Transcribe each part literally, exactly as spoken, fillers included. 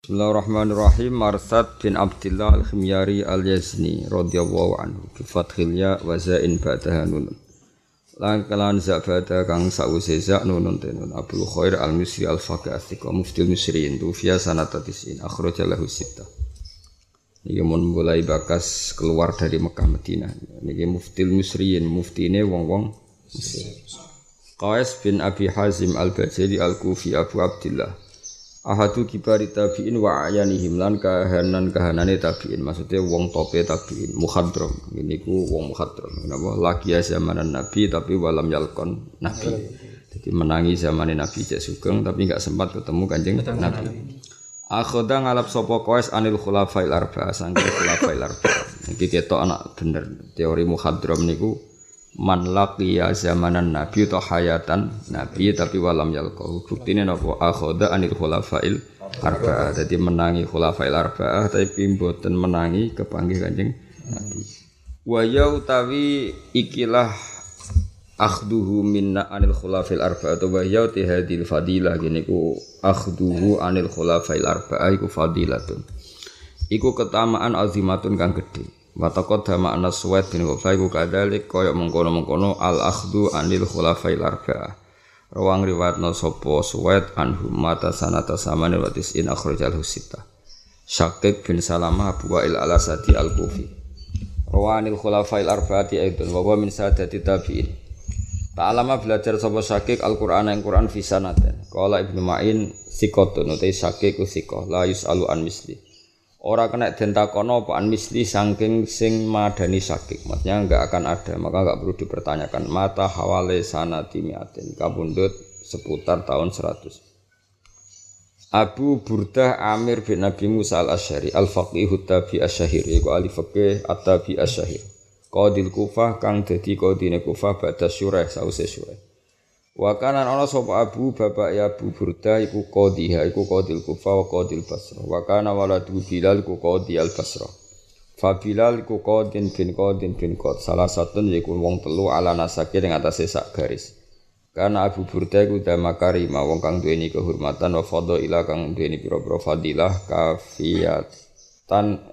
Bismillahirrahmanirrahim. Marsad bin Abdillah al-Khimyari al-Yazni radhiyallahu anhu bi fathil ya wa zain ba'daha nun. Lan kalan za ba'da kang sause za nunun tenun Abdul Khair al-Misri al-Faqih as-Siqa muftil Misriin tu fiya sanata tisin akhraja lahu sittah. Niki mun mulai bakas keluar dari Mekah Madinah. Niki muftil Misriin, muftine wong-wong Mesir. Qais bin Abi Hazim al-Bajali al-Kufi Abu Abdillah ahadu kibari tabi'in wa ayanihim lan kahanan kahanane tabi'in, maksudnya wong tope tabi'in mukhadram. Ini ku wong mukhadram, kenapa? Lagi zamanan Nabi tapi walam yalkon Nabi. Jadi menangi zamane Nabi cek sugeng tapi enggak sempat ketemu Kanjeng Nabi. Akhoda ngalap sapa Qais anil khulafail arba'ah, sangke khulafail arba'ah. Iki ketok anak bener teori mukhadram niku man laqiya zamanan Nabi atau hayatan Nabi tapi walam yalqahu. Buktine napa? Akhoda anil khulafail arba'ah. Dadi menangi khulafail arba'ah tapi mboten menangi kepanggih Kanjeng Nabi. Wa ya utawi ikilah akhduhu minna anil khulafail arba'ah wa ya hadil fadilah gini ku akhduhu anil khulafail arba'ah iku fadilatun. Iku ketamaan azimatun kang gedhe. Watakot dama anas suwet bin Ghafai ku kadalik koyok mengkono-mengkono al-akhdu anil khulafail arba'ah. Rawang riwayatna sapa suwet anhum mata sanata samane watis in akhrajal husita. Syakik bin Salamah Abu Wa'il al-Asadi al-Kufi. Rawanil khulafail arba'ati aidun wa min sadati tabi'in. Ta'alama belajar sapa Syakik Al-Qur'an yang Qur'an fi sanaten. Qala Ibnu Ma'in siqatun utai Syakik usiqah la yus'alu an misli. Ora kena den takono apa an misli saking sing madani Syakik. Maksudnya enggak akan ada, maka enggak perlu dipertanyakan. Mata hawale sanati mi'atin kabundut seputar tahun seratus. Abu Burdah Amir bin Nabi Musa al-Asy'ari al-Faqih tabi asy-Syahir iku ahli fikih at-tabi asy-Syahir. Qadil Kufah kang dadi qadine Kufah ba'da Syurah sause Syurah. Wa kana ana sapa Abu bapak ya Abu Burdah iku qadhiha iku qadil Kufah wa qadil Basrah. Wa kana waladu Bilal iku qadhi al-Basrah. Fa Bilal iku qadin bin qadin bin qad salah satun iku wong telu ala nasake ing atase sak garis. Karena Abu Burdah iku damakari wong kang duweni kehormatan wa fadhila kang duweni pira-pira fadilah kafiyatan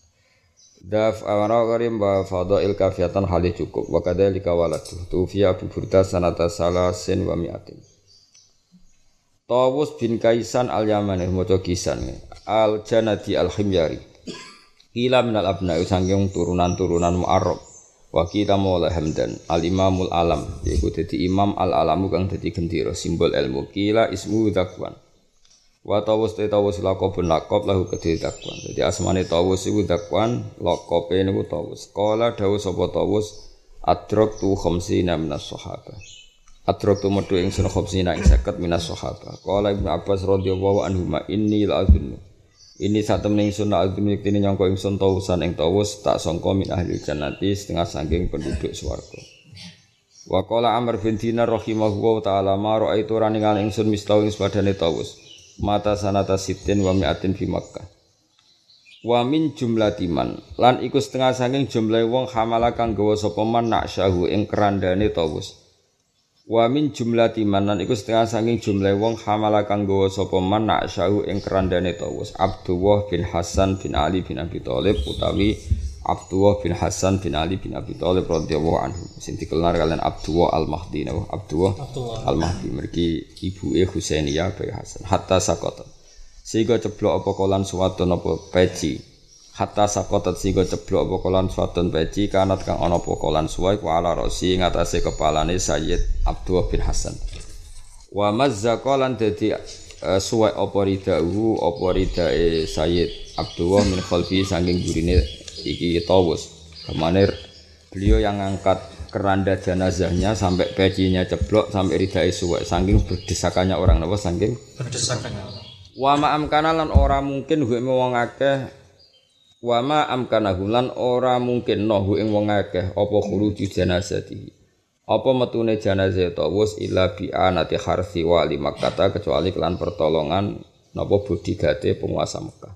daf amara karim wa fadail kafiyatan hali cukup wa kadzalika waladu tufiya Abu Burdah sanata salasin wa mi'atin. Tawus bin Kaisan al-Yamani maca Kisan al-Janadi al-Khimyari ila minal abna'i sanging turunan-turunan Mu'arrab wa kita maula Hamdan al-Imamul Alam yaiku dadi imam al-alamu kang dadi gendera simbol ilmu kila ismu Zakwan. Wa tawus te tawus laqabun laqab lahu kedhe Zakwan. Dadi asmane tawus iku Zakwan, laqabe niku tawus. Qala dawuh sapa tawus adraktu khamsina minas sahabah. Adraktu metu ing sun khamsina ing seket minas sahabah. Qala Ibnu Abbas radhiyallahu anhu ma inni la'adunnu. Ini satemene ingsun la'adunnu yektene nyangka ingsun tawusan ing tawus tak sangka min ahli jannati setengah saking penduduk swarga. Wa qala Amr bin Dinar rahimahullahu ta'ala ma ra'aitu raningan ingsun mistau ing padane tawus. Mata sanata sitin wa mi'atin fi Makkah. Wa min jumlatiman lan iku setengah saking jumlah wong hamala kang gawa sapa man naksyahu ing kerandane tawus. Wa min jumlatiman lan iku setengah saking jumlah wong hamala kang gawa sapa man naksyahu ing kerandane tawus. Abdullah bin Hasan bin Ali bin Abi Thalib utawi Abdullah bin Hasan bin Ali bin Abi Thalib radhiyallahu anhu. Sing dikenal kalian Abdullah al-Mahdi napa Abdullah al-Mahdi mergi ibuke Husainiyah bin Hasan. Hatta sakota. Sehingga ceblok apa kolan suwadon apa peci. Hatta sakota sehingga ceblok apa kolan suwadon peci kanat kang ana apa kolan suwai ku ala rasi ing atase kepalane Sayyid Abdullah bin Hasan. Wa mazzaqalan dadi uh, suwai apa ridahu apa ridae Sayyid Abdullah min khalfi saking gurine iki tawus. Kemana beliau yang angkat keranda jenazahnya sampai pecinya ceblok sampai ridai suwek saking berdesakannya orang napa saking berdesakannya orang. Wa ma amkana lan ora mungkin hu wong akeh wa ma amkana lan ora mungkin no hu ing wong akeh apa khuruji jenazati. Apa metune jenazah tawus illa bi anati harsi wa li Makkah kecuali kelan pertolongan napa budidate penguasa Mekah.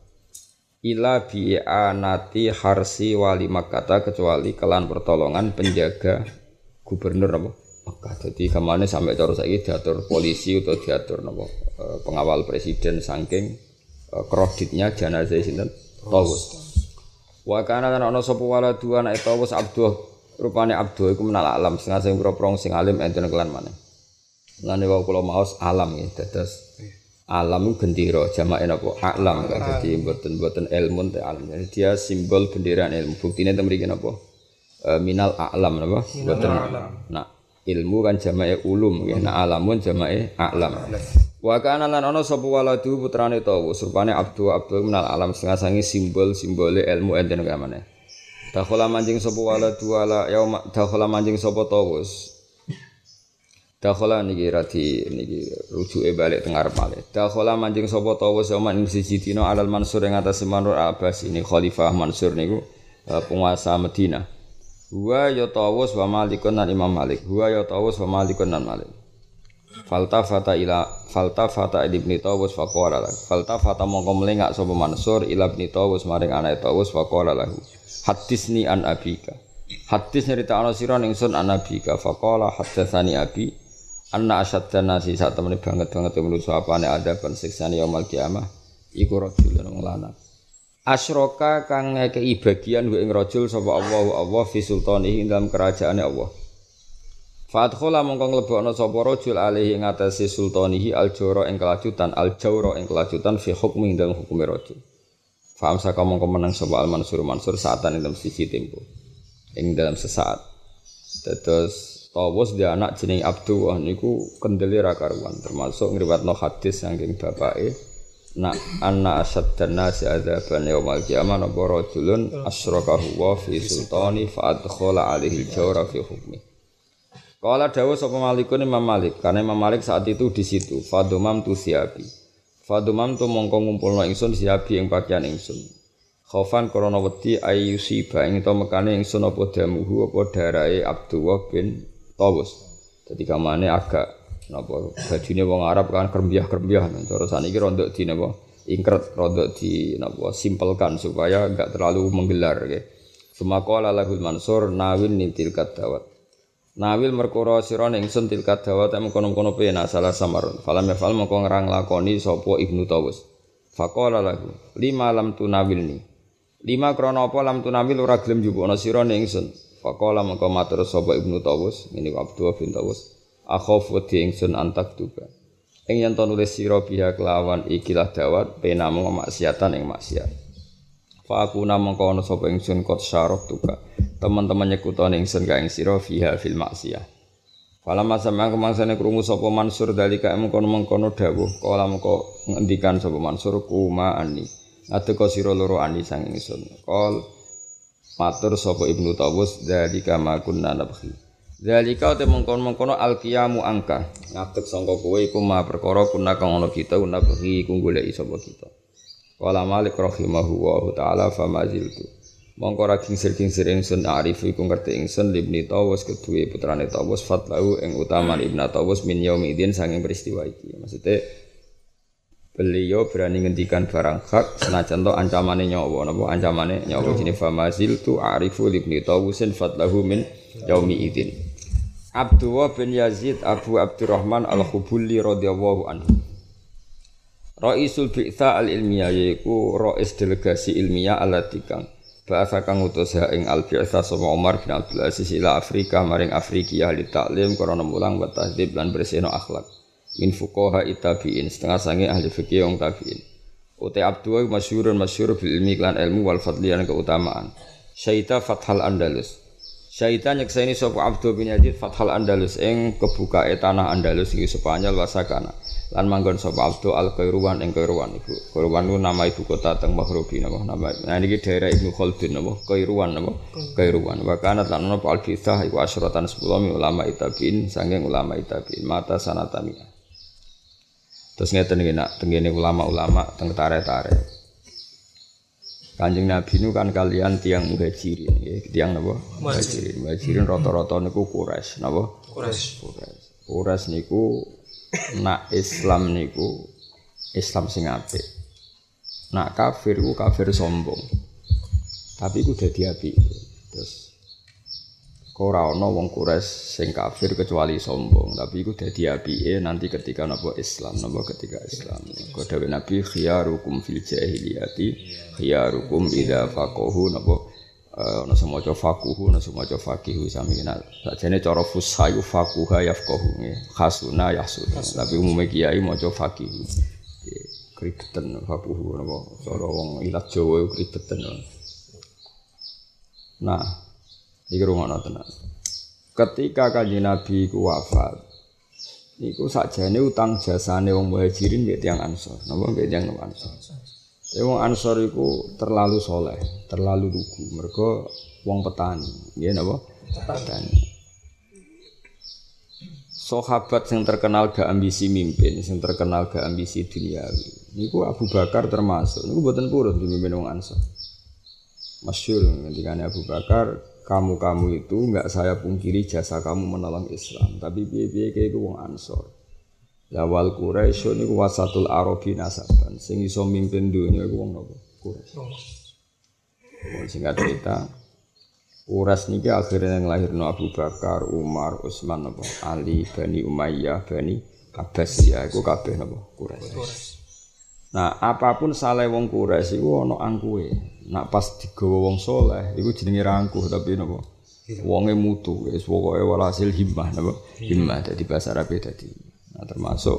Ila bi'anati harsi wali Makkah kecuali kelan pertolongan penjaga gubernur apa Mekah. Jadi kemana sampai cara saiki diatur polisi atau diatur napa pengawal presiden saking kreditnya jenazah sinten Tawus. Wa kana lan ana sapa waladu anak Tawus Abdul rupane Abdul iku menal alam setengah sing pro-pro sing alim enten kelan maneh. Lane wau kula maos alam nggih dados alam gendera jamake napa alam dadi mboten-mboten ilmu te alam. Jadi dia simbol bendera ilmu. Buktine teng mriki napa? E, minal alam napa? Mboten. Nah, ilmu kan jamake ulum nggih. Nah, alamun jamake alam. Wa kana lan ana sapa waladu putrane Tawus rupane Abdul Abdul minal alam setengah sangi simbol-simbole ilmu enten kamane. Dakhala manjing sapa waladu ala yauma dakhala manjing sapa Tawus. Dakhala niki radi niki rujuke balik teng arep malih. Dakhala manjing sapa Tawus yauma ing siji dina alal Mansur ing atas Manur Abbas ini Khalifah Mansur niku penguasa Madinah. Huwa ya Tawus wa Malikun lan Imam Malik. Huwa ya Tawus wa Malikun lan Malik. Faltafata ila faltafata ibni Tawus faqala lahu. Faltafata mongko melengak sapa Mansur ila ibni Tawus maring anake Tawus faqala lahu. Hadisni an abika. Hadis nyeritakno sira ningsun an abika faqala hadatsani abi. Anna asyaddan nasi sak temene banget-banget menusa apane adaban siksane yaumul kiamah iku rajulun wong lanang. Asyraka kang ngekeki bagian wa ing rajul sapa Allah Allah fi sultanihi dalam kerajaane Allah. Fadkhala mongko nglebokno sapa rajul alaihi ing atase sultanihi aljawra ing kelajutan aljawra ing kelajutan fi hukmi dalam hukume rajul. Faham saka mongko menang sapa al Mansur Mansur saatan ing dalam sisi tempo. Ing dalam sesaat. Terus Tawus dia anak jeneng Abdullah niku kendele ra karuan termasuk ngriwatno hadis saking bapake nak anna asaddan nasi adzaban yaumil qiyamah napa rajulun asyrakahu wa fi sultani fa adkhala alaihi al-jawra fi hukmi. Qala dawuh sapa Malikun Imam Malik karena Imam Malik saat itu di situ fadumam tu siabi. Fadumam tu mongko ngumpulno ingsun siabi ing pakaian ingsun. Khaufan krana wedi ayyusiba ing to mekane ingsun apa damuhu apa darahe Abdullah bin Tawus. Jadi kamane agak napa bajune wong Arab kan krembiah-krembiah cara saniki rondok di napa ingkret rondok di napa simpelkan supaya enggak terlalu menggelar nggih. Sumaqala lahul Mansur nawin nitil kadawat. Nawil merkara sira ning ingsun til kadawat em kono-kono pena salah samarun. Falam yafal mongko ngrang lakoni sapa Ibnu Tawus. Faqala lahu lima lam tunawilni. Lima krana apa lam tunawil ora gelem njupukna sira ning ingsun. Faqala mongko matur sapa Ibnu Tawus ngene Abdullah bin Tawus akhafu di ingsun antak tuba ing yen to nulis sira biha kelawan ikilah dawat pena mung maksiatan ing maksiat fa aku namangka ana sapa ingsun kot syarok tuba teman-teman nyekutane ingsun ka ing sira fiha fil maksiat falama samang kemangsane krungu sapa Mansur dalika mengkono-mengkono dawuh kala mengko ngendikan sapa Mansur kuma ani adeka sira loro ani sang ingsun kol matur sapa Ibnu Tawus dalika ma kunna nabhi. Dalika te mengkon-mengkono alqiyamu angka. Ngadeg sangka kowe iku ma perkara kunna kang ana kita nabhi iku goleki sapa kita. Qala Malik rahimahullahu taala famaziltu. Mongko ra kingsir-kingsir ingsun arifu iku ngerti ingsun Ibnu Tawus kedue putrane Tawus fatlahu ing utaman Ibnu Tawus min yaumidin saking peristiwa iki. Maksude beliau berani ngendikan barang hak senajan to ancamane nyawa napa ancamane nyawa jenenge famazil tu arifu ibni Tawusin fatlahu min yaumi idin. Abdullah bin Yazid Abu Abdurrahman Al-Khubuli radhiyallahu anhu. Raisul Bi'tsa al-Ilmiyah yaiku rais delegasi ilmiah alati kang bahasa kang utus ing al-Bi'tsa sapa Umar bin Abdul Aziz ila Afrika maring Afrika ahli taklim krana mulang wa tahdhib lan bersihno akhlak. Min fuqaha tabi'in setengah sange ahli fikih wong tabi'in. Uta Abdullah masyhurun masyhur bil ilmi lan ilmu wal fadli lan keutamaan. Syaita Fathal Andalus. Syaita nyekseni sapa Abdul bin Yazid Fathal Andalus ing kebukae tanah Andalus iki Spanyol wasakana. Lan manggon sapa Abdul Al-Qairuwan ing Qairuwan iku. Qairuwan nama ibu kota teng Maghribi napa nama. Nah niki daerah Ibnu Khaldun napa Qairuwan napa Qairuwan. Wa kana lan ana al-Bithah iku asyratan sepuluh ulama tabi'in sanging ulama tabi'in mata sanatami. Terus ngeten iki nak tengene ulama-ulama teng tare-tare. Kanjeng Nabi nu kan kalian tiang muhajirin nggih, tiang napa? Muhajirin. Muhajirin rata-rata niku Quraisy, napa? Quraisy. Quraisy. Quraisy niku nak Islam niku Islam sing apik. Nak kafir ku kafir sombong. Tapi ku dadi apik. Terus ora ana wong Quraisy sing kafir kecuali sombong, tapi iku dadi apike nanti ketika napa Islam, napa ketika Islam. Kok dawuh Nabi khiyarukum fil jahiliyati khiyarukum idza faqahu napa ana sing maca faquhu, ana sing maca faqihu sami kenal. Sajane cara fusha iku faquha yafqahu nggih, khasuna yahsuna. Tapi umume kiai maca faqihu. Kribeten faquhu napa cara wong ilat Jawa kribeten. Nah, iki rumono tenan. Ketika Kanjeng Nabi ku wafat, niku sakjane utang jasane wong Muhajirin mbek tiyang Ansor. Napa mbek tiyang Ansor? Tapi wong Ansor iku terlalu soleh, terlalu lugu. Mergo wong petani, nggih napa? Petani. Sahabat yang terkenal gak ambisi mimpin, yang terkenal gak ambisi duniawi. Niku Abu Bakar termasuk. Niku mboten purun dipimpin wong Ansor. Masyhur ngendikane Abu Bakar, kamu-kamu itu enggak saya pungkiri jasa kamu menolong Islam, tapi piye-piye kaya iku wong Ansor. Ya wal Quraisy niku wasatul Arabi nasaban, sing iso mimpin dunya iku wong napa? Quraisy. Wong singkat cerita, Quraisy niki akhirnya nglahirno Abu Bakar, Umar, Utsman napa? Ali, Bani Umayyah, Bani Abbasiyah iku kabeh napa? Quraisy. Nah, apapun salah wong Quraisy iku ana angkuhe. Nak pas digawa wong saleh iku jenenge rangkuh tapi napa? Wonge mutu, wis pokoke walhasil himmah napa? Himmah dadi bahasa Arab dadi. Nah, termasuk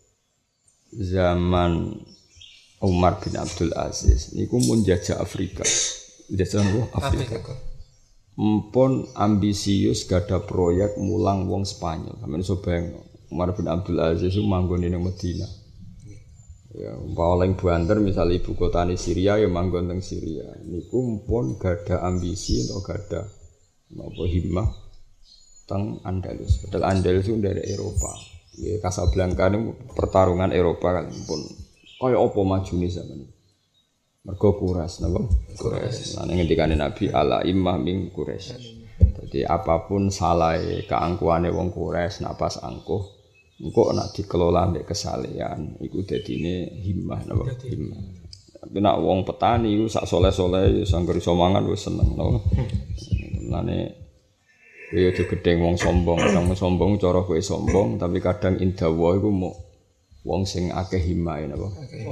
zaman Umar bin Abdul Aziz niku mun jajah Afrika. Jajah napa? Afrika. Mumpun ambisius gada proyek mulang wong Spanyol. Sampeyan iso bayangno, Umar bin Abdul Aziz iku manggon ning Madinah. Ya, paling banter misalnya ibu kota di Syria ya manggon teng Syria. Niku pun gada ambisi atau gada napa himmah teng Andalus. Padahal Andalus itu dari Eropa. Ya Casablanca niku pertarungan Eropa kan pun kaya apa majune zaman. Mergo Quraisy napa? Quraisy. Lan ngendikane Nabi ala immah min Quraisy. Jadi apapun salah keangkuhane wong Quraisy nak pas angkuh engko nek dikelola mbek kesalehan iku dadine himmah napa himmah. Tapi nek wong petani iku sak soleh-soleh ya sangger iso mangan wis seneng napa. Mulane ya aja gedeng wong sombong, kadang sombong cara kowe sombong tapi kadang indawa iku mok wong sing akeh himmah napa.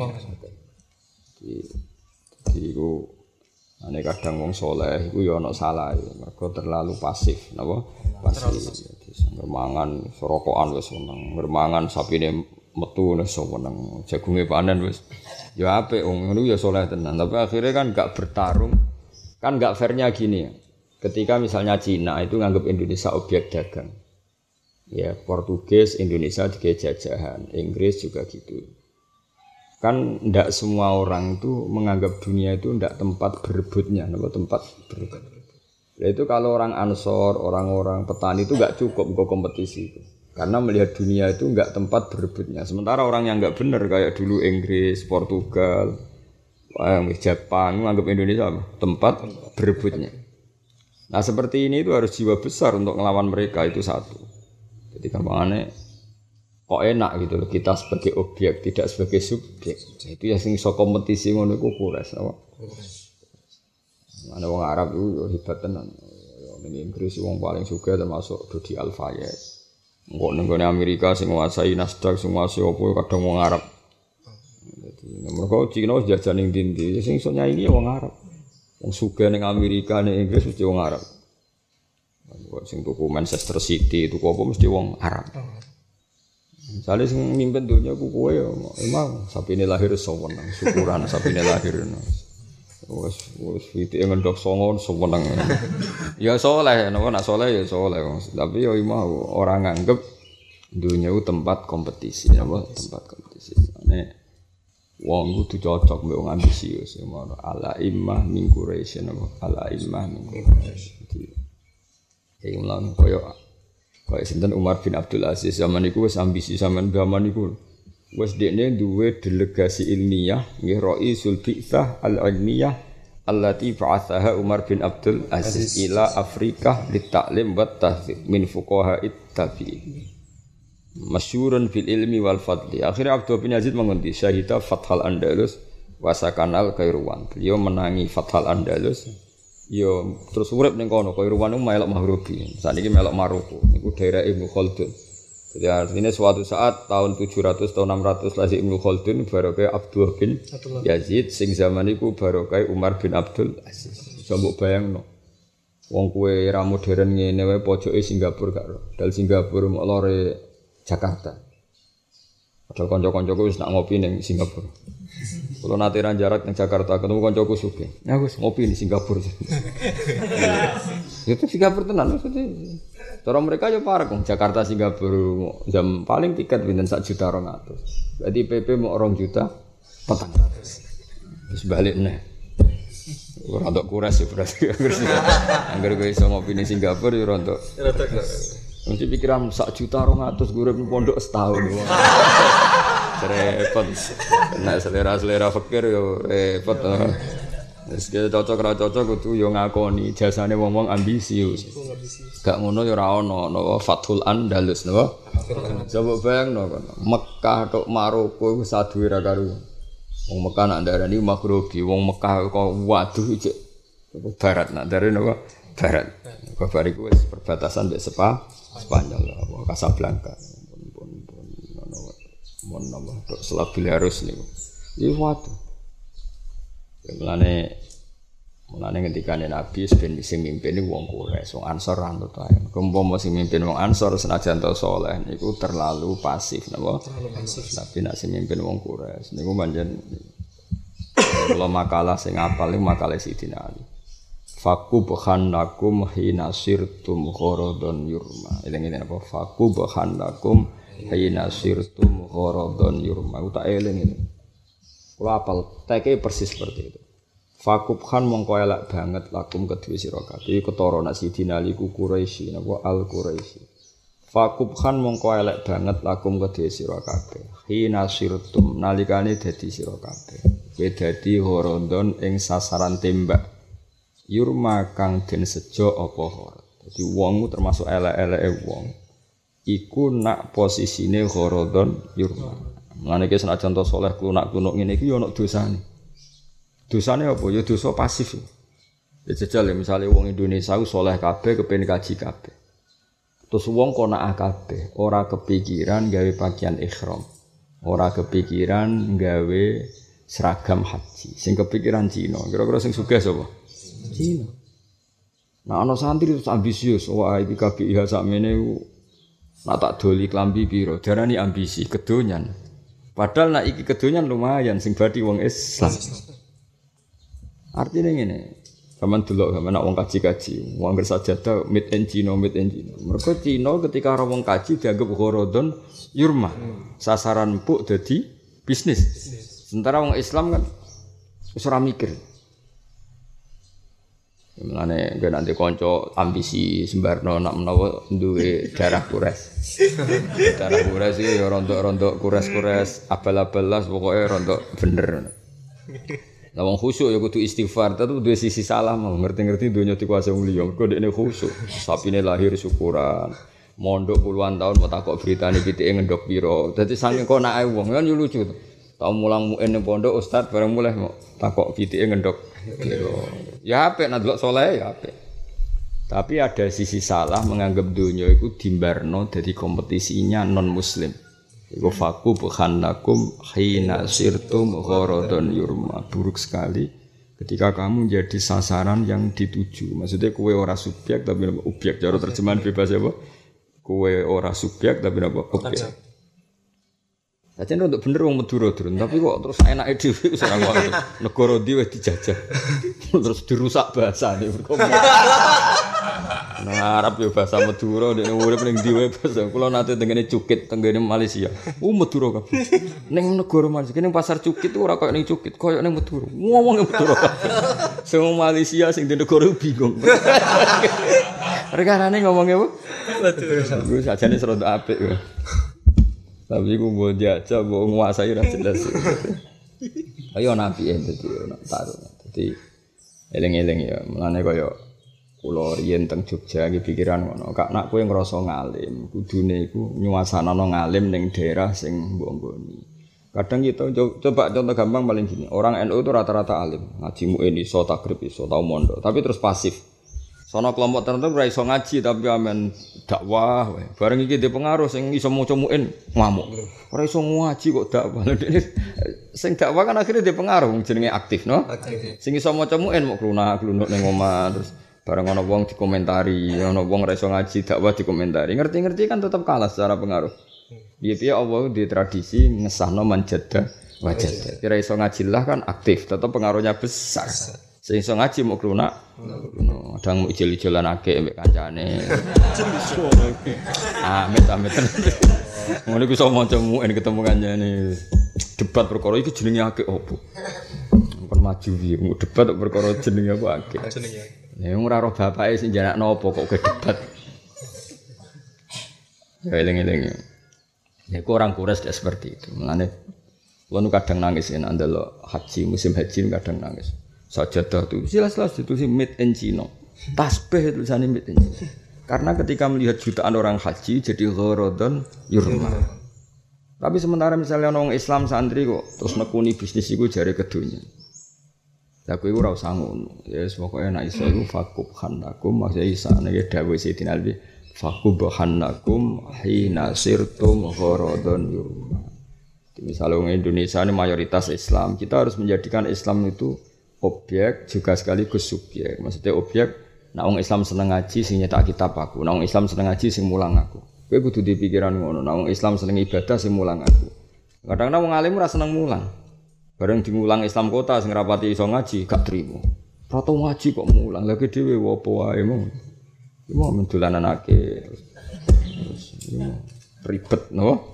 Di iku ane kadang wong soleh iku ya ana salah mergo terlalu pasif napa pasif. Ngermangan sorokokan wis seneng, ngermangan sapine metu wis seneng, jagunge panen wis ya apik wong ngono ya saleh tenan. Tapi akhirnya kan enggak bertarung. Kan enggak fairnya gini. Ketika misalnya Cina itu nganggap Indonesia objek dagang. Ya, Portugis Indonesia digawe jajahan, Inggris juga gitu. Kan enggak semua orang itu menganggap dunia itu enggak tempat berebutnya, enggak tempat berebut. Itu kalau orang Ansor, orang-orang petani itu enggak cukup ke kompetisi itu. Karena melihat dunia itu enggak tempat berebutnya. Sementara orang yang enggak benar kayak dulu Inggris, Portugal, Jepang menganggap Indonesia apa? Tempat berebutnya. Nah seperti ini itu harus jiwa besar untuk melawan mereka itu satu. Jadi gampangannya kok enak gitu loh kita sebagai objek tidak sebagai subjek. Itu ya sing iso kompetisi ngono iku Quraisy apa? Ana wong Arab itu hebat tenan. Ning Inggris wong paling sugih termasuk Dodi Al-Fayed. Engko ning Amerika sing nguasai Nasdaq sing nguasai opo kadang wong Arab. Dadi mergo Cina wis jajah ning ndi-ndi sing iso nyaingi wong Arab. Wong sugih ning Amerika ning Inggris mesti wong Arab. Sing tuku Manchester City tuku apa mesti wong Arab. Misalnya sing mimpin dunia ku kowe ya emang sapine lahir seneng syukuran sapine lahir. Wes wes iki ngendok songon seneng. Ya saleh, nek nak saleh ya saleh. Tapi ya mau orang nganggep dunia itu tempat kompetisi, apa tempat kompetisi. Nek wong kudu cocok mbek wong ambisius ya ngono. Ala immah min Quraisy apa ala immah min Quraisy. Iki mulang koyo koyo sinten Umar bin Abdul Aziz zaman iku wis ambisi zaman zaman iku. Wes dekne duwe delegasi ilmiah nggih Raisul Bi'tsah Al-Ilmiyah allati ba'athaha Umar bin Abdul Aziz ila Afrika litaklim wa tahdzib min fuqaha'it tabi'in. Masyhurun fil ilmi wal fadli. Akhirnya Abdul bin Yazid mengundi syahida Fathal Andalus wa sakanal Kairuwan. Beliau menangi Fathal Andalus Yo terus urip ning kono Kairuan niku melok Mahrubi. Saniki melok Maroko. Niku daerah Ibnu Khaldun. Jadi artinya suatu saat tahun tujuh ratus atau enam ratus lagi Ibnu Khaldun barokah Abdullah bin Yazid sing zaman iku barokah Umar bin Abdul Aziz. Coba bayangno. Wong kuwe ra modern ngene wae pojoke Singapura gak ro. Dal Singapura mok lore Jakarta. Padahal kanca-kancaku wis nak ngopi ning Singapura. Kalau nanti jarak di Jakarta ketemu kancaku sugih. Aku ngopi di Singapura. Itu Singapura tenan maksudnya. Cara mereka ya parek Jakarta Singapura jam paling tiket pinten sak juta rong atus. Berarti P P mau rong juta petang. Terus balik neh. Ora untuk kuras ya berarti. Angger kowe iso ngopi di Singapura ya ora untuk. Mesti pikiran sak juta rong atus gue urip pondok setahun. Repot. Nek selera-selera fikir yo repot. Wis kaya cocok ra cocok kudu yo ngakoni jasane wong-wong ambisius. Gak ngono yo ora ono napa Fathul Andalus napa. Coba bayangno kono. Mekah tok Maroko iku saduwe ra karo. Wong Mekah nak ndarani Maghribi, wong Mekah kok waduh iki barat nak ndarani napa barat. Kok bariku wis perbatasan mbek Spa, Spanyol apa Casablanca. Mon nama tok selabil harus niku. Iki waduh. Ya mulane mulane ngendikane Nabi ben sing mimpin niku wong Quraisy, wong Ansor anut ae. Umpama sing mimpin wong Ansor senajan to saleh niku terlalu pasif napa? Terlalu pasif. Tapi nek sing mimpin wong Quraisy niku pancen kula makalah sing apal niku makalah Sidina Ali. Fakub khannakum hina sirtum gharadun yurma. Eling-eling apa? Fakub khannakum hina sirtum gharadun yurma. Utak eling itu. Kula apal teke persis seperti itu. Fakub khan mongko elak banget lakum kedue sira kabeh. Ketara nak Sidina Ali ku Quraisy napa Al Quraisy. Fakub khan mongko elak banget lakum kedue sira kabeh. Hina sirtum nalikane dadi sira kabeh. Kowe dadi gharadun ing sasaran tembak. Yurma kang den sejo apa hor. Dadi wong termasuk elek-eleke wong. Iku nak posisine gharadun yurma. Mulane ki senajan to saleh klunak-klunuk ngene iki ya ana dosane. Dosane apa? Ya dosa pasif. Ya jajal ya misale wong Indonesia ku saleh kabeh kepen kaji kabeh. Terus wong kok nak kabeh ora kepikiran gawe pakaian ihram. Ora kepikiran gawe seragam haji. Sing kepikiran Cina. Kira-kira sing sugih sapa? Cina. Nah ana santri terus ambisius. Wah iki K B I H sakmene nak tak doli klambi piro darani ambisi kedonyan. Padahal nak iki kedonyan lumayan sing badhe wong Islam. Artine ngene, sampean delok sampean nak wong kaji-kaji, wong anggere sajadah made in Cina, made in Cina. Mergo Cina ketika ora wong kaji dianggap gharadun yurma. Sasaran empuk dadi bisnis. Sementara wong Islam kan wis ora mikir. Mulane gue nanti konco ambisi sembarno nak menawa duwe darah Quraisy. Darah Quraisy iki ya rontok-rontok Quraisy-Quraisy abal-abalas pokoke rontok bener. Lah wong khusyuk ya kudu istighfar, tapi duwe sisi salah mau ngerti-ngerti donya dikuasai wong liya. Mergo dekne khusyuk, sapine lahir syukuran. Mondok puluhan tahun mau takok beritane pitike ngendok piro. Dadi saking konake wong kan yo lucu. Tau mulang muin ning pondok ustaz bareng mulai mau takok pitike ngendok piro. Ya apik nek delok saleh ya apik. Tapi ada sisi salah menganggap dunia itu dimbarno dadi kompetisinya non muslim. Iku faku bukhannakum hina sirtum gharadun yurma. Buruk sekali ketika kamu jadi sasaran yang dituju. Maksudnya kowe ora subjek tapi objek. Cara terjemahan bebas apa? Kowe ora subjek tapi apa? Objek. Sajane untuk bener wong Madura durun, tapi kok terus enake dhewe wis ora ngono. Negara ndi wis dijajah. Terus dirusak bahasane berkomunikasi. Nah, Arab yo bahasa Madura nek urip ning ndi wae bahasa. Kula nate tengene Cukit, tengene Malaysia. Uh Madura kabeh. Ning negara Malaysia, ning pasar Cukit ora koyo ning Cukit, koyo ning Madura. Ngomong Madura kabeh. Sing Malaysia sing di negara bingung. Rekarane ngomongnya apa? Madura. Wis sajane serontok apik kowe. Tapi ku mbok jajah mbok nguasai ora jelas. Ayo nabi ente dadi ana taruh. Dadi eling-eling ya, mulane kaya kula riyen teng Jogja iki pikiran ngono. Kak nak kowe ngrasa ngalim, kudune iku nyuasanana ngalim ning daerah sing mbok nggoni. Kadang kita coba contoh gampang paling gini, orang N U itu rata-rata alim, ngaji muin iso, takrib iso, tau mondok, tapi terus pasif. Sono kelompok tertentu ora iso ngaji tapi amen dakwah, bareng iki dhe pengaruh sing iso maca muin ngamuk. Ora iso ngaji kok dakwah. Sing dakwah kan akhirnya dhe pengaruh jenenge aktif, no? Sing iso maca muin mok klunak-klunuk ning omah terus bareng ana wong dikomentari, ana wong ora iso ngaji dakwah dikomentari. Ngerti-ngerti kan tetap kalah secara pengaruh. Piye-piye Allah di tradisi ngesahno manjada wajada. Kira iso ngaji lah kan aktif, tetap pengaruhnya besar. Sing iso ngaji mau klunak, ngono. Kadang mau ijil-ijilan akeh mbek kancane. Amit-amit. Ngono iku iso maca muin ketemu kancane. Debat perkara iki jenenge akeh opo? Kon maju piye? Mau debat perkara jenenge apa akeh? Jenenge. Ya ora roh bapake sing jarakno opo kok ke debat. Ya eling-eling. Ya ku orang Quraisy tidak seperti itu. Mulane kula nu kadang nangis yen andel haji, musim haji kadang nangis. Sajadah itu jelas-jelas itu sih made in China. Tasbih tulisannya made in China. Karena ketika melihat jutaan orang haji jadi gharadun yurma. Tapi sementara misalnya orang Islam santri kok terus nekuni bisnis iku jare kedunya. Lah kowe ora usah ngono. Ya wis pokoke nek iso iku fakub khanakum maksud isa nek dawuh Sayyidina Ali fakub khanakum hina sirtum gharadun yurma. Misalnya orang Indonesia ini mayoritas Islam, kita harus menjadikan Islam itu objek juga sekaligus subjek. Maksudnya objek, nak wong Islam seneng ngaji sing nyetak kitab aku, nak wong Islam seneng ngaji sing mulang aku. Kowe kudu dipikiran ngono, nak wong Islam seneng ibadah sing mulang aku. Kadang-kadang wong alim ora seneng mulang. Bareng dimulang Islam kota sing rapati iso ngaji gak trimo. Ora tau ngaji kok mulang, lha dhewe opo wae mong. Iki mau mendolananake. Terus ribet no.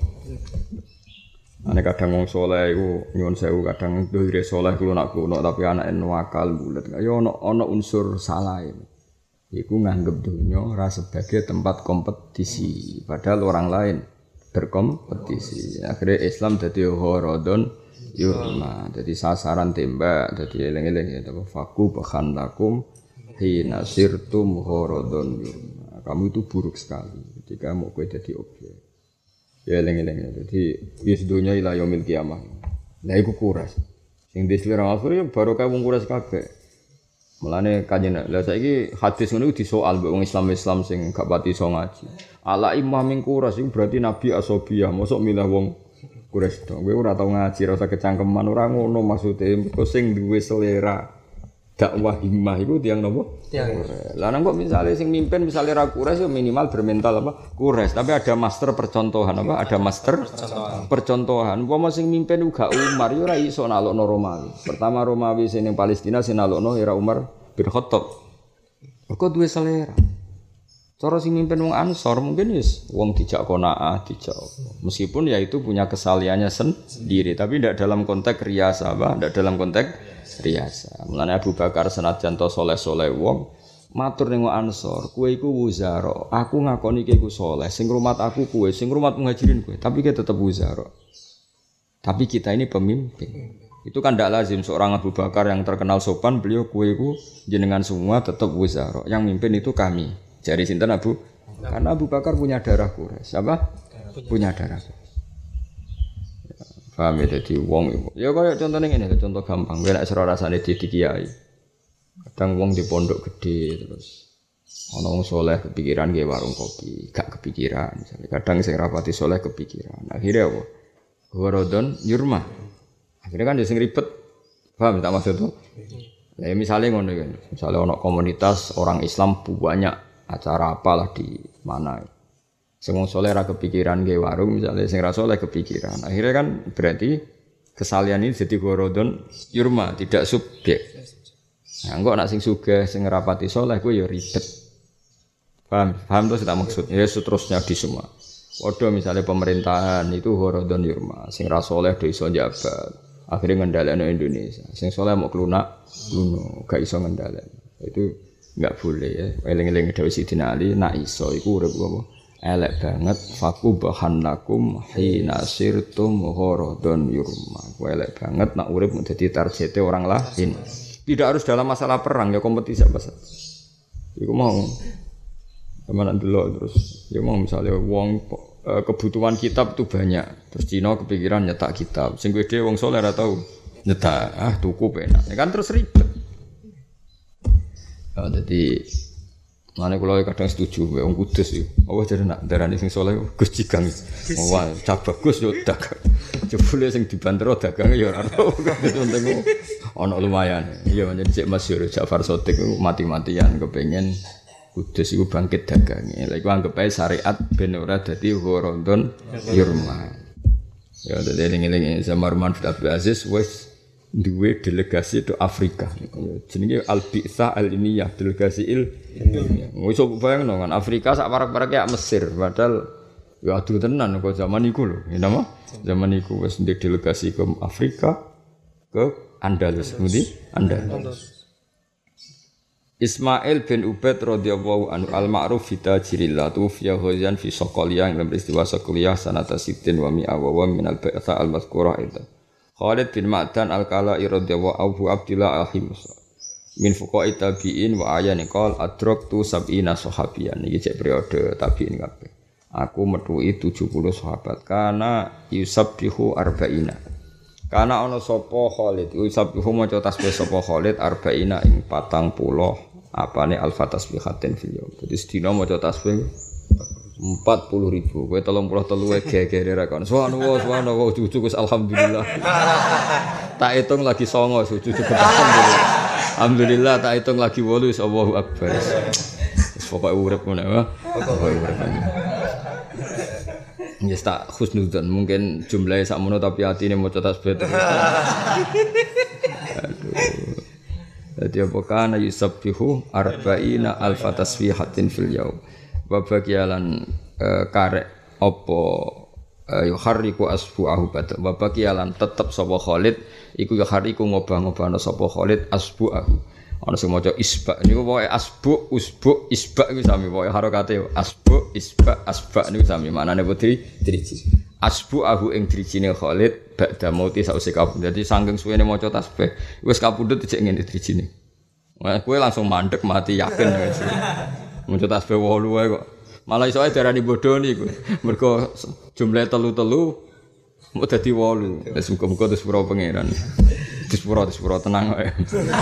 Ane kadang wong saleh iku nyuwun sewu kadang dohire saleh kulo nak kuno tapi anake nuwakal bulet. Ya ana ana unsur salahe. Iku nganggep donya ora sebagai tempat kompetisi, padahal orang lain berkompetisi. Akhirnya Islam dadi gharadun yurma, dadi sasaran tembak, dadi eling-eling ya faku bahan lakum hina sirtum gharadun yurma. Kamu itu buruk sekali ketika mau kowe dadi objek. Ya eling-eling dadi wis donya ila yaumil kiamah. Lah iku kuras. Sing diselera akhir ya barokah wong kuras kabeh. Mulane kanjeng lha saiki hadis ngono disoal mbek wong Islam-Islam sing gak pati iso ngaji. Ala imam ming kuras iku berarti nabi asobiyah, mosok milah wong kuras dong. Kowe ora tau ngaji, ora usah kecangkeman, ora ngono maksude. Mergo sing duwe selera dakwah himmah iku tiyang napa? Tiyang. Lah nang kok misale sing mimpin misale ra kuras ya minimal bermental apa? Kuras, tapi ada master percontohan apa? Ada master percontohan. Percontohan. Umpama sing mimpin uga Umar ya ora iso nalokno Romawi. Pertama Romawi sing ning Palestina sing nalokno era Umar bin Khattab. Mergo duwe selera. Cara sing mimpin wong Ansor mungkin wis wong dijak qanaah, dijak. Meskipun ya itu punya kesaliannya sendiri, tapi tidak dalam konteks riasa, apa? Tidak dalam konteks riasa. Mulane Abu Bakar senajan to saleh-saleh wong matur ning Ansor, kowe iku wuzara, aku ngakoni kowe iku saleh, sing rumat aku kowe, sing rumat muhajirin kowe, tapi kowe tetep wuzara. Tapi kita ini pemimpin. Itu kan tidak lazim seorang Abu Bakar yang terkenal sopan, beliau kowe iku jenengan semua tetep wuzara. Yang mimpin itu kami. Jari sinten Abu? Karena Abu Bakar punya darah Quraisy, apa? Punya darah. Paham ya, jadi wong itu. Ya kayak contohnya ini, contoh gampang. Gue nak serah rasanya di kiai. Kadang wong di pondok gede terus. Ono wong soleh kepikiran gue warung kopi, gak kepikiran. Misalnya kadang sing rapati soleh kepikiran. Akhirnya apa? Gharadun yurma. Akhirnya kan dia sing ribet. Paham tak maksud itu? Ya misalnya ngono kan. Misalnya ono komunitas orang Islam banyak acara apalah di mana. Sing wong saleh ra kepikiran gawe warung misalnya sing ra saleh kepikiran. Akhirnya kan berarti kesalian ini jadi gharadun yurma, tidak subjek. Nah, engko nek sing sugih sing ngrapati saleh kuwi ya ribet. Paham? Paham to tak maksud? Ya seterusnya di semua. Padha misalnya pemerintahan itu gharadun yurma, sing ra saleh do iso njabat. Akhirnya ngendhalekno Indonesia. Sing saleh mau klunak, luno, gak iso ngendhalekno. Itu enggak boleh ya. Eling-eling dawuh Sidina Ali, nak iso iku urip apa? Elek banget faku bahan lakum hina sirtum gharadun yurma. Elek banget nak urip menjadi targete orang lain. Tidak harus dalam masalah perang ya kompetisi apa saja. Iku mau kemana dulu terus. Ya mau misalnya wong uh, kebutuhan kitab itu banyak. Terus Cina kepikiran nyetak kitab. Sing gede wong saleh ora tau nyetak. Ah tuku penak. Ya kan terus ribet. Ya jadi mana kalau kadang setuju, wong kudus itu. Oh jadi nak darani sing saleh Gus Jigang. Wah cah bagus yo dagang. Jebule sing dibantero dagang ya ora tau. Penting ana lumayan. Iya menjadi cek masyhur Ja'far Shadiq mati-matian kepengin kudus iku bangkit dagange. Lha iku anggap ae syariat ben ora dadi Ramadan Yurma. Ya dadi eling-eling sama Marwan bin Abdul Aziz wis duwe delegasi ke Afrika. Jenenge Al-Bi'tsah Al-Ilmiyah, delegasi ilmiah. Wis kok bayangno kan Afrika sak parek-parek kayak Mesir, padahal ya aduh tenan kok zaman iku lho. Ya napa? Zaman iku wis ndek delegasi ke Afrika ke Andalus, ngendi? Andalus. Ismail bin Ubaid radhiyallahu anhu al-ma'ruf fi tajrillah tufiya ghazan fi Soqaliyah dalam peristiwa Soqaliyah sanata sittin wa mi'a wa min al-ba'tsah al-mazkurah itu. Khalid bin Ma'dan al-Kala'i radhiyallahu anhu Abdullah al-Himus min fuqa'i tabi'in wa ayani qol adraktu sab'ina sahabiyan iki cek periode tabi'in kabeh. Aku metuhi tujuh puluh sahabat kana yusabbihu arba'ina. Kana ana sapa Khalid yusabbihu maca tasbih sapa Khalid arba'ina ing patang puluh apane alfa tasbihatin fil yaum. Dadi sedina maca tasbih empat puluh ribu, kowe telung puluh telu e gegere ra kon. Subhanallah, subhanallah, cucu Gus alhamdulillah. Tak hitung lagi songo, cucu alhamdulillah. Alhamdulillah tak hitung lagi wolu, Allahu akbar. Wis pokoke urip ngono ya. Pokoke urip. Yes tak husnudzon, mungkin jumlahe sakmono tapi atine maca tasbih. Aduh. Dadi apa kana yusabbihu arba'ina alfa tasbihatin fil yaum. Babagialan uh, karek apa uh, yuharriku asbu'ahu bata babagialan tetep sapa Khalid iku yuharriku ngobah-ngobahna sapa Khalid asbu'ahu ana sing maca isba niku pokoke asbu usbu isba iku sami pokoke harokate asbu isba asba niku sami maknane putri driji asbu'ahu ing drijine Khalid ba'da mauti sause kabudut dadi saking suwene maca tasbih wis kabudut dicek ngene drijine wah kowe langsung mandek mati yakin wis muncul tasbih wolu ae kok. Malah iso ae darani bodho niku. Mergo jumlahe telu-telu mau dadi wolu. Wis muga-muga disepuro pangeran. Disepuro disepuro tenang ae.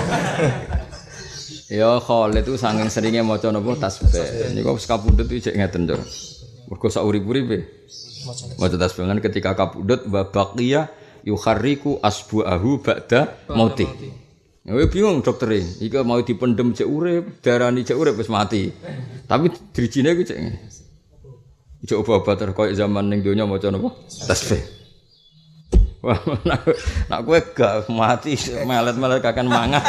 Ya Khalid itu saking seringe maca napa tasbih. Niku wis kapundhut iki cek ngeten to. Mergo sak urip-uripe maca tasbih kan ketika kapundhut wa baqiya yukharriku asbu'ahu ba'da mauti. Ya bingung dokter iki mau dipendem cek urip, darani cek urip wis mati. Tapi drijine ku cek ngene. Cek obat-obat koyo zaman ning donya maca napa? Tasbih. Wah, nak, nak kowe gak mati melet-melet kakan mangan.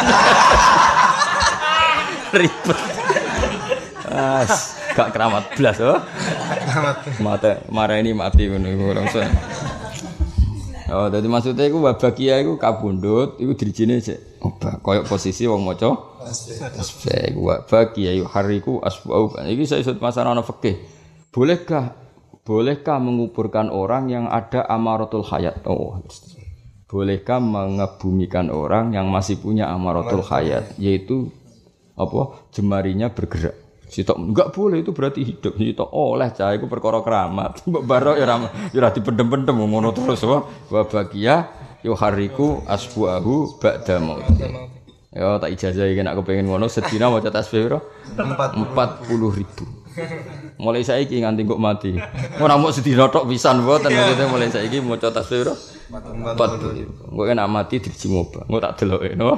Ribet. As, gak keramat blas oh. Keramat. Mate, marah ini mati ngono iku langsung. Oh, dadi maksudnya iku wabakia iku kabundut, iku drijine cek obah koyo posisi wong maca tasbih iku wabakia yuhariku asbau. Iki saya sud masalah ana fikih. Bolehkah bolehkah menguburkan orang yang ada amaratul hayat? Oh. Bolehkah mengebumikan orang yang masih punya amaratul hayat, yaitu apa? Jemarinya bergerak. Sitok enggak boleh itu berarti hidup. Sitok oleh cah iku perkara keramat. Mbok barok ya ora ya ora dipendem-pendem ngono terus wae. Wa baqiya yuhariku asbuahu ba'da maut. Ya tak ijazah iki nek kepengin ngono sedina maca tasbih piro? empat puluh ribu. Mulai saiki nganti kok mati. Ora mok sedina tok pisan mboten maksudnya mulai saiki maca tasbih piro? empat puluh ribu. Engko nek mati diriji ngobah. Engko tak deloke no.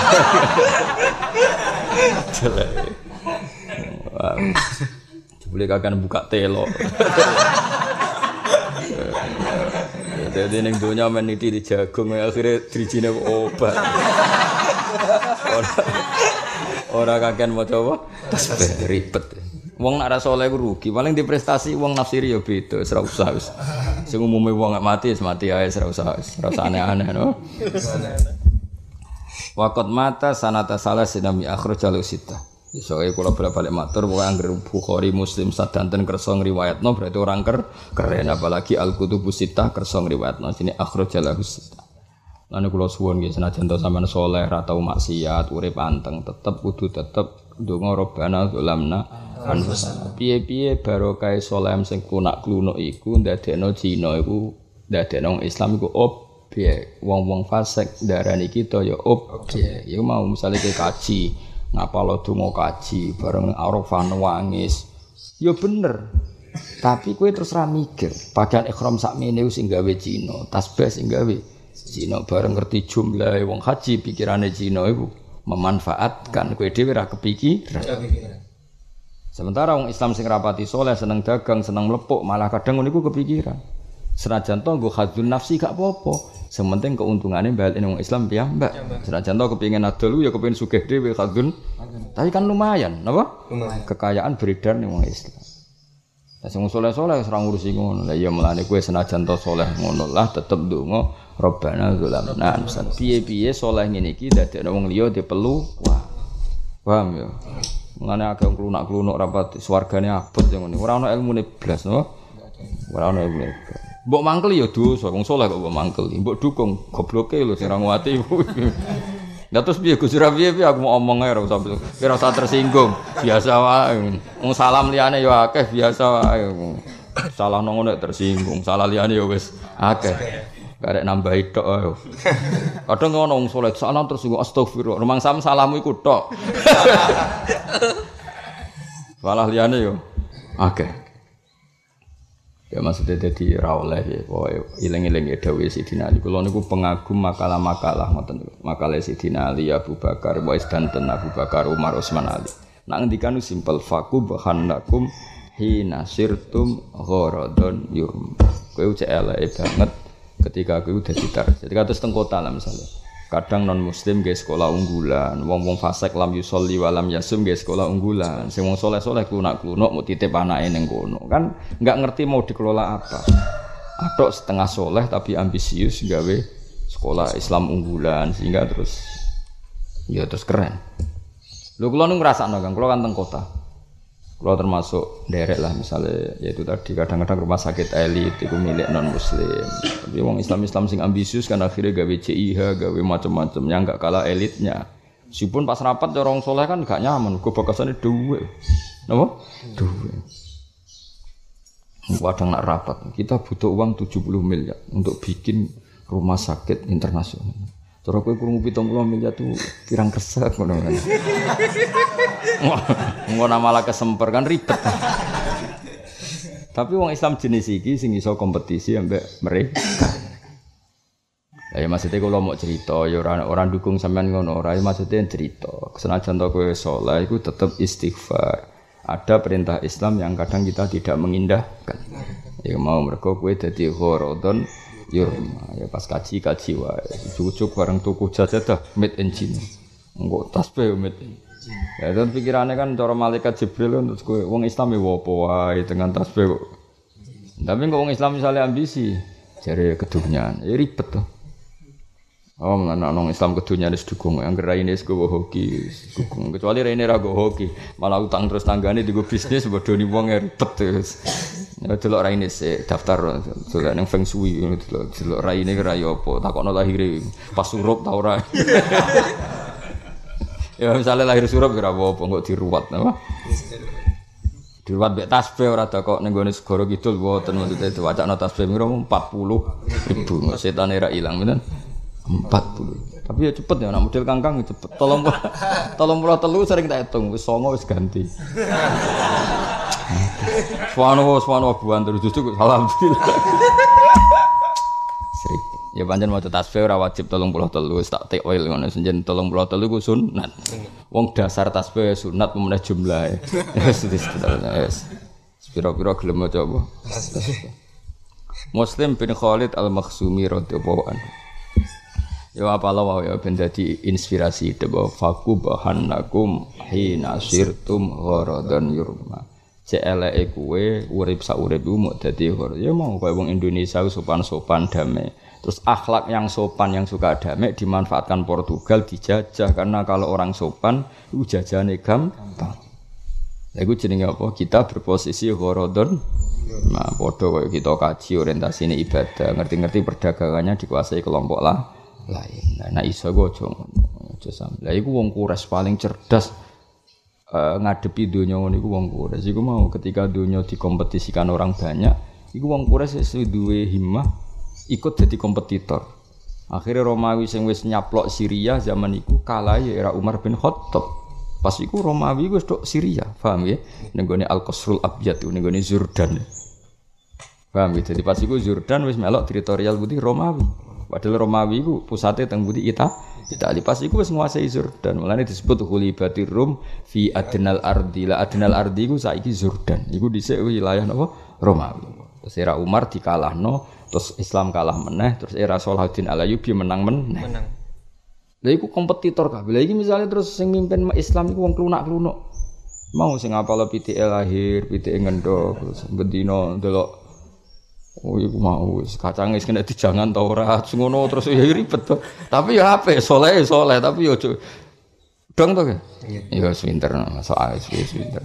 Jelek. Wah, boleh kakak buka telo. Jadi neng dunia meniti di jagung, akhirnya drijine obat. Orang kakek mau coba, tasbih ribet. Wong nak rasa oleh rugi, paling di prestasi wong nafsiri ya beda, serau usah. Sing umume wong gak mati, mati aja serau usah, serau aneh-aneh no. Wakot mata sanata salah sinami akhir jalur sita. Soalnya kalau bolak-balik matur, pokoknya angger Bukhari Muslim sadanten kersa ngriwayatno berarti orang ker keren, apalagi Al-Kutubus Sittah kersa ngriwayatno sini akhrajalahu sittah. Lan kula suwun nggih senajan to sampean saleh ra tau maksiat, urip anteng, tetep kudu tetep ndonga Rabbana zalamna anfusana. Piye-piye barokah saleh sing klunak-klunuk iku ndadekno Cina iku ndadekno Islam iku objek. Wong-wong fasik darani kita ya objek. Ya mau misale ke kaji, ngapalo donga kaji bareng Arafah nangis. Ya bener. Tapi kowe terus ra mikir, pakaian ihram sakmene sing gawe Cina, tasbih sing gawe Cina bareng ngerti jumlah wong haji pikirane Cina iku memanfaatkan kowe dhewe ra kepikiran. Sementara wong Islam sing rapati soleh seneng dagang, seneng mlepuk, malah kadang ngono iku kepikiran. Senajan to nggo khadzun nafsi gak apa-apa. Sementing keuntungannya balik wong Islam piyambak. Senajan to kepengin adol ya kepengin sugih dhewe khadzun. Tapi kan lumayan, napa? Kekayaan beredar ning wong Islam. Lah sing saleh-saleh ora ngurusi ngono. Lah iya mulane kowe senajan to saleh ngono lah tetep ndonga Rabbana zalamna anfusana. Piye-piye saleh ngene iki dadekno wong liya dipelu. Wah. Paham ya? Mulane akeh wong klunak-klunuk rapat swargane abot yang ngene. Ora ana ilmune blas, no? Ora ana ilmune. Mbok mangkel ya dosa, wong saleh kok mbok mangkel. Mbok dukung gobloke lho sing ra nguwati. Lah terus piye Gus Ira piye aku mau omong ae ora usah ora usah tersinggung. Biasa wae. Wong salam liyane ya akeh biasa wae. Salah nang ngono tersinggung, salah liyane ya wis akeh. Karek nambahi tok ae. Kadang ngono wong saleh salam terus astagfirullah. Rumang sam salamu iku tok. Salah liyane yo akeh. Ya maksudnya dadi ra oleh ya pokoke iling-iling ya dawuh Sidina Ali. Kula niku pengagum makalah-makalah ngoten niku. Makalah Sidina Ali, Abu Bakar, Wais danten Abu Bakar, Umar, Utsman Ali. Nak ngendikan simpel faqu bahannakum hina sirtum gharadun yurm. Kowe cek eleke banget ketika kowe dadi tar. Jadi kados teng kota lah misalnya. Kadang non muslim nggih sekolah unggulan, wong-wong fasik lam yusolli wa lam yasum nggih sekolah unggulan. Sing wong saleh-saleh klunak-klunuk mau titip anake ning kono. Kan enggak ngerti mau dikelola apa. Atok setengah soleh tapi ambisius gawe sekolah Islam unggulan sehingga terus ya terus keren. Lho kula nu ngrasakno Kang, kula kan teng kota. Kula termasuk derek lah misalnya yaitu tadi kadang-kadang rumah sakit elit itu milik non muslim. Tapi wong Islam-Islam sing ambisius kan akhirnya gawe C I H, gawe macam-macam yang enggak kalah elitnya. Meskipun pas rapat orang soleh kan gak nyaman, kok bakasane dhuwit. Napa? Dhuwit. Kadang nak rapat, kita butuh uang tujuh puluh miliar untuk bikin rumah sakit internasional. Cara kowe krungu pitung puluh miliar tuh pirang kesek ngono kan. Ngono malah kesemper kan ribet. Tapi wong Islam jenis iki sing iso kompetisi ambek mereka. Ya maksudnya kalau mau cerita ya orang orang dukung sampean ngono ora maksudnya cerita. Senajan to kowe saleh iku tetep istighfar. Ada perintah Islam yang kadang kita tidak mengindahkan. Ya mau mergo kowe dadi gharadun yurma. Ya pas kaji-kaji wae. Cucuk bareng tuku jajadah made in China. Engko tasbih made in ya dan pikirannya kan cara malaikat Jibril kan terus kowe wong Islam ya apa wae dengan tasbih kok. Tapi kok wong Islam misalnya ambisi jare kedunyan, ya ribet to. Oh, anak nong Islam kedunyaan wis dukung, angger raine wis gowo hoki, dukung. Kecuali raine ra gowo hoki, malah utang terus tanggane digo bisnis bodoni wong ribet terus. Ya delok raine sik daftar delok ning feng shui ngono delok delok raine ra yo apa, takokno lahire pas surup ta ora. Ya misalnya lahir surup kira apa kok diruwat apa? Diruwat mek tasbih ora kok ning gone segara kidul mboten maksudnya diwacana tasbih mira empat puluh ribu setane ra ilang menen empat puluh. Tapi ya cepet ya anak model kangkang cepet. Tolong tolong puluh telu sering tak hitung wis songo wis ganti. Subhanallah subhanallah buan terus justru alhamdulillah. Sering. Ya pancen maca tasbih ora wajib telung puluh telu wis tak takwil ngono senjen telung puluh telu ku sunat. Wong dasar tasbih sunat memeneh jumlahe. Wis wis wis. Pira-pira gelem maca apa? Muslim bin Khalid Al-Makhzumi radhiyallahu anhu. Ya apa lawa ya ben dadi inspirasi debo faku bahannakum hina sirtum gharadan yurma. Cek eleke kowe urip sak urip ku mok dadi ya mau kowe wong Indonesia sopan-sopan damai. Terus akhlak yang sopan yang suka damai dimanfaatkan Portugal dijajah karena kalau orang sopan itu jajane gampang. Lha iku jenenge apa? Kita berposisi gharadun. Nah, padha koyo kita kaji orientasine ibadah, ngerti-ngerti perdagangannya dikuasai kelompok lah lain. Nah, iso go aja ngono, aja sam. Lah iku wong Quraisy paling cerdas uh, ngadepi dunia ngono iku wong Quraisy iku mau ketika dunia dikompetisikan orang banyak iku wong Quraisy wis duwe himmah ikut jadi kompetitor. Akhirnya Romawi sing wis nyaplok Syria zaman iku kalah ya era Umar bin Khattab. Pas iku Romawi wis tok Syria, paham ya? Ning gone Al-Qasrul Abyad ning gone Jordan. Paham ya? Jadi pas iku Jordan wis melok teritorial putih Romawi. Padahal Romawi iku pusate teng putih Ita, Italia. Pas iku wis nguasai Jordan. Mulane disebut Khulibatir Rum fi adnal ardi. La adnal ardi iku saiki Jordan. Iku dhisik wilayah napa? Romawi. Terus era Umar dikalahno, terus Islam kalah meneh, terus era Salahuddin Al-Ayyubi menang meneh. Menang. Lha iku kompetitor kabeh. Lha iki misale terus sing mimpin Islam iku wong klunak-klunuk. Mau sing apal pitike lahir, pitike ngendhok, terus bendina ndelok oh iku mau wis kacang wis kena dijangan ta ora ngono terus ya ribet to. Tapi ya apik saleh saleh tapi yo aja dong to. Iya wis pinter soal wis pinter.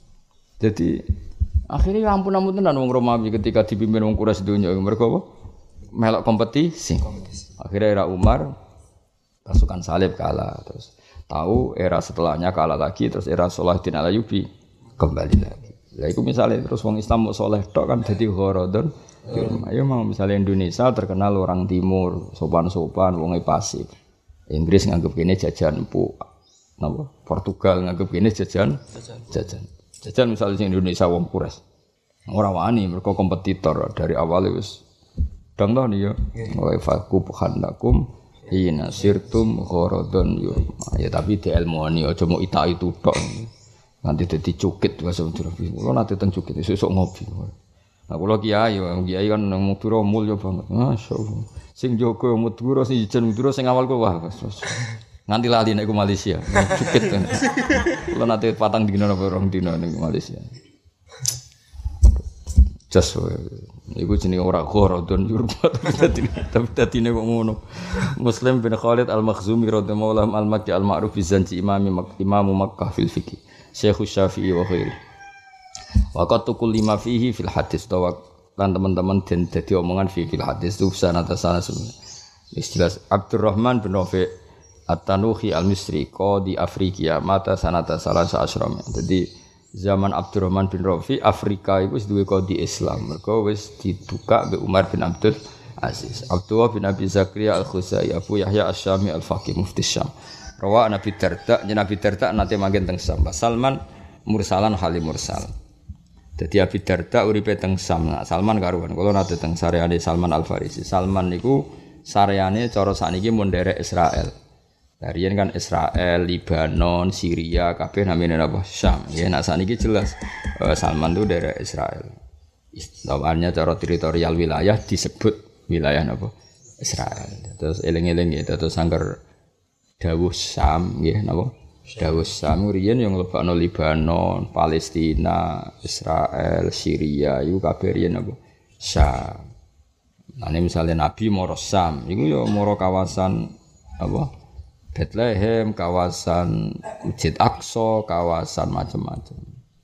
Jadi akhirnya ampun-ampun tenan wong Romawi ketika dipimpin wong Quraisy donya mereka apa? Melok kompetisi. Akhirnya era Umar pasukan salib kalah terus tahu era setelahnya kalah lagi terus era Salahuddin Al-Ayyubi kembali lagi. Lah iku misale terus wong Islam mau saleh tok kan dadi gharadun. Ayo mau misalnya Indonesia terkenal orang timur, sopan-sopan, wonge pasif. Inggris nganggep kene jajan empuk. Napa? Portugal nganggep kene jajan jajan. Jajan misalnya sing Indonesia wong Quraisy. Ora wani mereka kompetitor dari awal wis dang to ya. Wa faqub khandakum hina sirtum gharadun yo. Ya tapi dielmoni aja mau ita itu tok. Nanti dadi cukit bahasa Madura. Kulo nate teng cukit sesuk ngopi. Nah, kalau kiai, kiai kan nang Madura mulya banget. Masyaallah. Sing jaga Madura sing jen Madura sing awal ku wah. Nganti lali nek ku Malaysia. Cukit. Kulo nate patang dina apa rong dina ning Malaysia. Jas iku jenenge ora gharadun yurbat tapi dadine kok ngono. Muslim bin Khalid Al-Makhzumi radhiyallahu al-Makki al-Ma'ruf bi zanji imami Imam Makkah fil fiqh. Syekh Syafi'i wa khairi. Waqat tukul lima fihi fil hadis tawa lan teman-teman den dadi omongan fi fil hadis tu sanata sana sebenarnya. Istilah Abdurrahman bin Rafi' At-Tanuhi Al-Misri qadi Afrika mata sanata salasa asram. Jadi zaman Abdurrahman bin Rafi' Afrika iku wis duwe qadi Islam. Mergo wis dibuka be Umar bin Abdul Aziz. Abdullah bin Abi Zakaria Al-Khuzai Abu Yahya Asy-Syami Al-Faqih Mufti Syam. Rawa Nabi Darda, Nabi Darda nate manggen teng Syam. Salman mursalan halim mursal. Jadi Abi Darda uripe teng Syam. Nah, Salman karuan. Kalau nate teng sareane Salman Al Farisi. Salman niku sareane cara sakniki mun nderek Israel. Darian kan Israel, Lebanon, Syria, kabeh namine apa? Syam. Ya nek sakniki jelas uh, Salman itu daerah Israel. Istilahnya cara teritorial wilayah disebut wilayah apa? Israel. Terus eling-eling gitu terus sangger dawuh Syam nggih napa? Dawuh Syam riyen yang nglebokno Lebanon, Palestina, Israel, Syria iku kabeh riyen apa? Syam. Nah, misalnya Nabi moro Syam, iku ya moro kawasan apa? Bethlehem, kawasan Masjid Aqsa, kawasan macam-macam.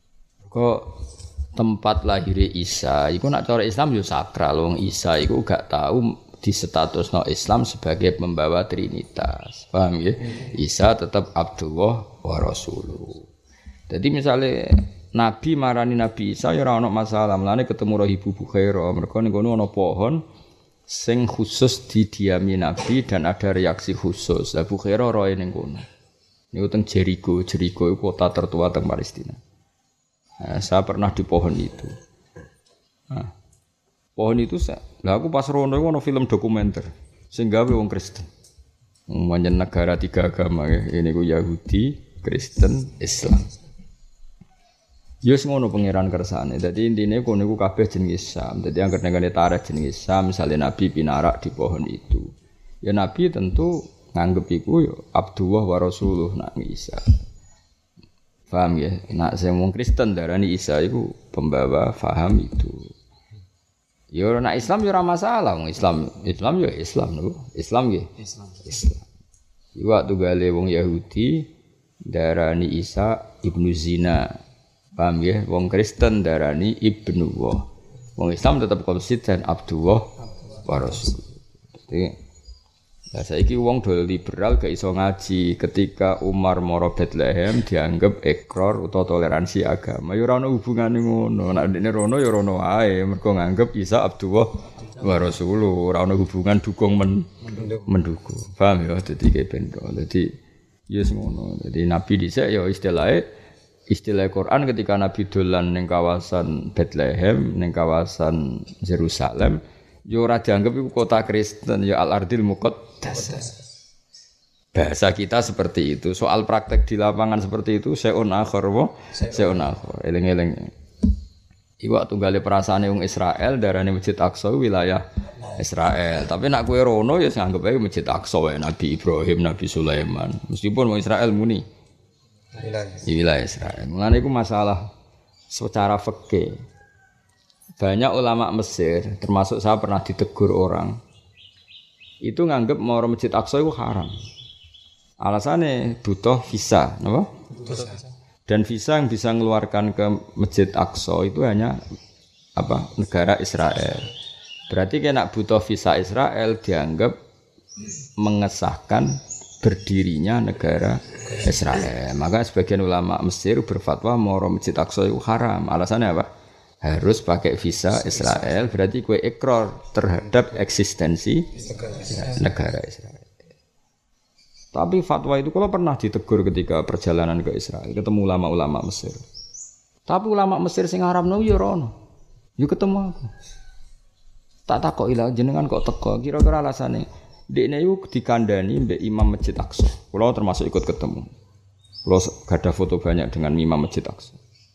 Kok tempat lahir Isa, iku nak cara Islam yo sakral, wong Isa iku gak tahu di status no Islam sebagai pembawa Trinitas, paham ya? Isa tetap Abdullah wa Rasuluh. Jadi misalnya Nabi marani Nabi Isa ya ora ono masalah, mulane ketemu Rahibu Bukhaira, mergo ning kono ana pohon sing khusus didiami Nabi dan ada reaksi khusus. Lah Bukhaira roe ning kono. Niku teng Jericho, Jericho itu kota tertua teng Palestina. Nah, saya pernah di pohon itu. Nah, pohon itu saya, lah aku pas rono itu ada film dokumenter sing gawe wong Kristen. Manjen negara tiga agama ya. Ini ku Yahudi, Kristen, Islam. Ya ngono pangeran kersane. Dadi intine kono iku kabeh jenenge Islam. Dadi anggere nengane tarikh jenenge Islam, misale Nabi pinarak di pohon itu. Ya Nabi tentu nganggep iku ya Abdullah wa Rasuluh nak Isa. Paham ya? Nak sing wong Kristen darani Isa iku pembawa faham itu. Ya nak Islam ya ora masalah, wong Islam, Islam ya Islam lho. Islam ya Islam. Islam. Iku waktu gale wong Yahudi darani Isa ibnu Zina. Paham ya? Wong Kristen darani Ibnu Allah. Wong Islam tetap konsisten Abdullah wa Rasul. Jadi Lah saiki wong do liberal gak iso ngaji ketika Umar moro Bethlehem dianggap ekor utawa toleransi agama. Ya ora ono hubungane ngono. Nek ndekne rono ya rono wae mergo nganggep Isa Abdullah wa Rasulullah, ora ono hubungan dukung men, mendukung. Paham ya dadi ke bendo. Dadi ya ngono. Dadi Nabi dhisik ya istilahnya istilah Quran ketika Nabi dolan ning kawasan Bethlehem, ning kawasan Yerusalem, ya ora dianggap iku kota Kristen, ya al-ardil muqaddas. Bahasa kita seperti itu. Soal praktek di lapangan seperti itu seun akhir wa seun akhir. Eling-eling. Iwak tunggale perasaane wong Israel darane Masjid Aqsa wilayah Israel. Tapi nak kowe rono ya anggap ae Masjid Aqsa wae Nabi Ibrahim, Nabi Sulaiman. Meskipun wong Israel muni di wilayah Israel. Mulane iku masalah secara fikih. Banyak ulama Mesir, termasuk saya pernah ditegur orang, itu nganggep mau Masjid Aqsa itu haram. Alasannya butuh visa, apa? Dan visa yang bisa mengeluarkan ke Masjid Aqsa itu hanya apa? Negara Israel. Berarti kena butuh visa Israel dianggap mengesahkan berdirinya negara Israel. Maka sebagian ulama Mesir berfatwa mau Masjid Aqsa itu haram. Alasannya apa? Harus pakai visa Israel, berarti kue ikrar terhadap eksistensi negara Israel. Tapi fatwa itu kalau pernah ditegur ketika perjalanan ke Israel, ketemu ulama-ulama Mesir. Tapi ulama Mesir sing haramno yo rono. Yo ketemu aku. Tak takoki lah jenengan kok teko, kira-kira alasane. Dekne iku dikandani mbek Imam Masjid Aqsa. Kula termasuk ikut ketemu. Kula gadah foto banyak dengan Imam Masjid Aqsa.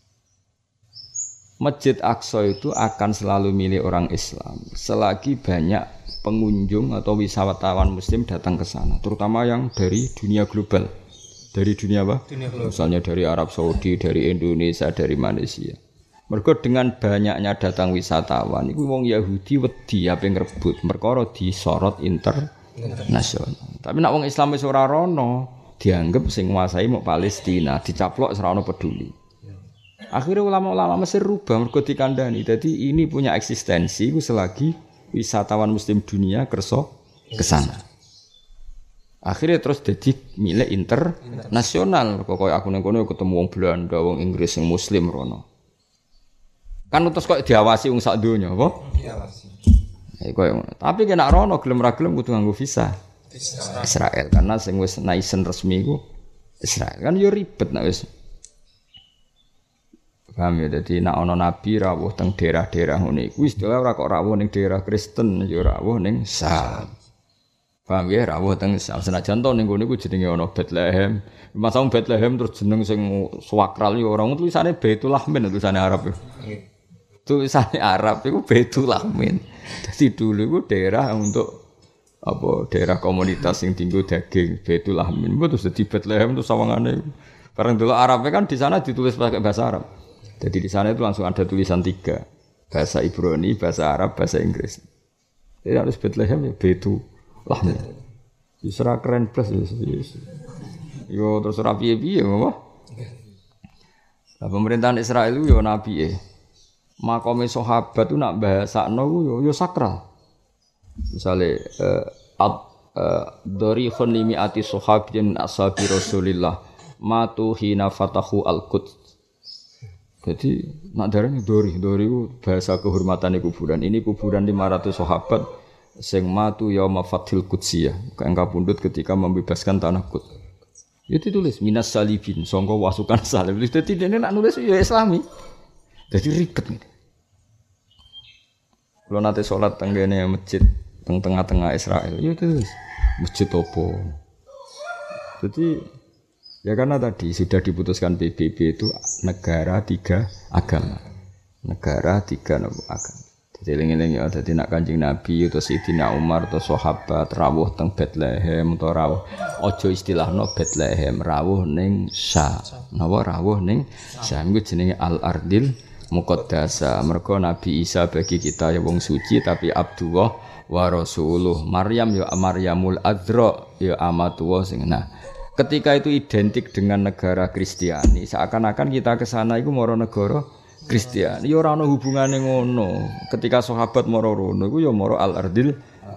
Masjid Aqsa itu akan selalu milik orang Islam selagi banyak pengunjung atau wisatawan muslim datang ke sana, terutama yang dari dunia global. Dari dunia apa? Dunia global. Misalnya dari Arab Saudi, dari Indonesia, dari Malaysia. Mergo dengan banyaknya datang wisatawan, iku wong Yahudi wedi ape ngrebut, perkara disorot internasional. Tapi nek wong Islam wis ora rono, dianggap sing nguasai mok Palestina, dicaplok ora ono peduli. Akhirnya ulama-ulama Mesir rubah mergo dikandani. Jadi ini punya eksistensi selagi wisatawan muslim dunia kerso ke sana. Akhirnya terus jadi milik internasional. Kok aku nang kono ketemu wong Belanda, wong Inggris yang muslim rono. Kan terus kok diawasi wong sak donya, apa? Diawasi. Ya koyo ngono. Tapi kena rono gelem ra gelem kudu nganggo visa Israel karena sing wis nation resmi iku Israel. Kan yo ribet nek wis. Paham ya, jadi nak ono nabi rawuh teng daerah-daerah ngene iku istilah ora kok rawuh ning daerah Kristen ya rawuh ning Sam. Paham ya, rawuh teng Sam. Senajan to ning ngene iku jenenge ono Bethlehem. Masa wong Bethlehem terus jeneng sing swakral ya ora tulisane Baitul Lahmin tulisane Arab ya. Tulisane Arab iku Baitul Lahmin. Jadi dulu iku daerah untuk apa daerah komunitas sing tinggal daging Baitul Lahmin. Terus dadi Bethlehem terus sawangane. Bareng dulu Arabnya kan di sana ditulis pakai bahasa Arab. Jadi di sana itu langsung ada tulisan tiga, bahasa Ibrani, bahasa Arab, bahasa Inggris. Jadi harus Bethlehem ya Baitul Lahmin. Yusra keren plus yo terus rapi piye apa? Nah, pemerintahan Israel itu yo nabi eh. Makome sahabat itu nak bahasakno yo yo sakral. Misale eh, ad eh, darikhun limiati sahabin ashabi Rasulillah matu hina fatahu al-Quds. Jadi nak darane dori, dori itu bahasa kehormatan kuburan. Ini kuburan lima ratus sahabat sing matu yauma fathil Qudsiyah, kang kapundhut ketika membebaskan tanah Quds. Itu tulis minas salibin, sangka wasukan salib. Dadi dene nak nulis ya Islami. Jadi ribet gitu. Kalau nanti sholat tenggene masjid teng tengah-tengah Israel, ya tulis masjid opo. Jadi ya karena tadi sudah diputuskan P B B itu negara tiga agama, negara tiga agama. Jadi eling-eling ya, jadi nak Kanjeng Nabi atau Sayyidina Umar atau sahabat rawuh teng Bethlehem atau rawuh ojo istilahno Bethlehem rawuh ning Syam. Napa rawuh ning Syam iku jenenge al-ardil muqaddasa. Mergo Nabi Isa bagi kita ya wong suci tapi Abdullah wa Rasuluh. Maryam ya Maryamul Adzra ya amatullah sing nah. Ketika itu identik dengan negara Kristiani, seakan-akan kita ke sana iku moro negara Kristiani. Ya ora ana hubungane ngono. Ketika sahabat moro rono iku ya moro al-ardil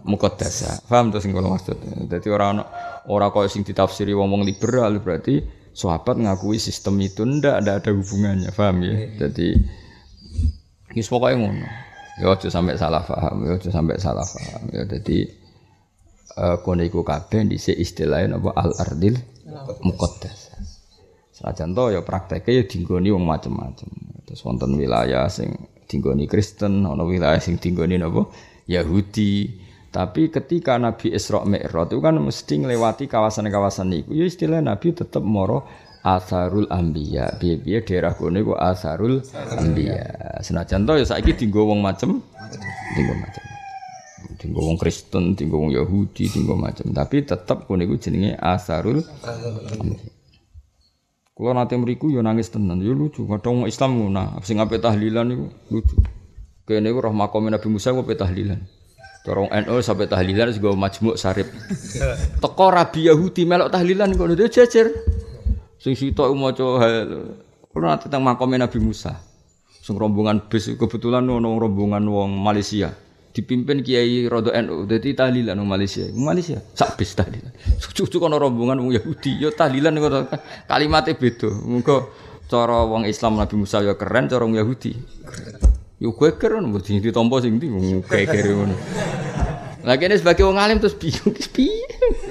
muqaddasah. Paham to sing kula maksud. Dadi ora ana ora koyo sing ditafsiri wong-wong liberal berarti sahabat ngakui sistem itu ndak ndak ada hubungannya, paham ya? Jadi wis pokoke ngono. Ya aja sampai salah paham, ya aja sampai salah paham. Ya dadi uh, kono iku kabeh dhisik istilahé napa al-ardil muqaddasah. Sajan to ya prakteke ya dinggoni wong macem-macem. Terus wonten wilayah sing dinggoni Kristen, ana wilayah sing dinggoni napa Yahudi. Tapi ketika Nabi Isra Mi'raj itu kan mesti ngelewati kawasan-kawasan itu. Ya istilah Nabi tetap moro asarul anbiya. Piye-piye daerah kono iku asarul anbiya. Senajan to ya saiki dienggo wong macem, dienggo macem. Dienggo wong Kristen, dienggo wong Yahudi, dienggo macem. Tapi tetap kono iku jenenge asarul anbiya. Kula nate mriku ya nangis tenan, ya lucu. Kadang wong Islam ngono, sing ape tahlilan iku lucu. Kene iku roh makome Nabi Musa ape tahlilan. Dorong N U sampai tahlilan juga majmuk sarip. Teko rabi Yahudi melok tahlilan kok dia jejer. Sing sitok maca hal. Kulo nate teng makome Nabi Musa. Sing rombongan bis kebetulan ono rombongan wong Malaysia. Dipimpin Kiai Rodo N U. Dadi tahlilan wong Malaysia. Wong Malaysia sak bis tahlilan. Cucu kono rombongan wong Yahudi yo tahlilan kok kalimate beda. Muga cara wong Islam Nabi Musa yo keren, cara wong Yahudi keren. Yo geger ngono mesti ditampa sing ndi geger ngono. Lah kene sebagai wong alim terus bingung piye.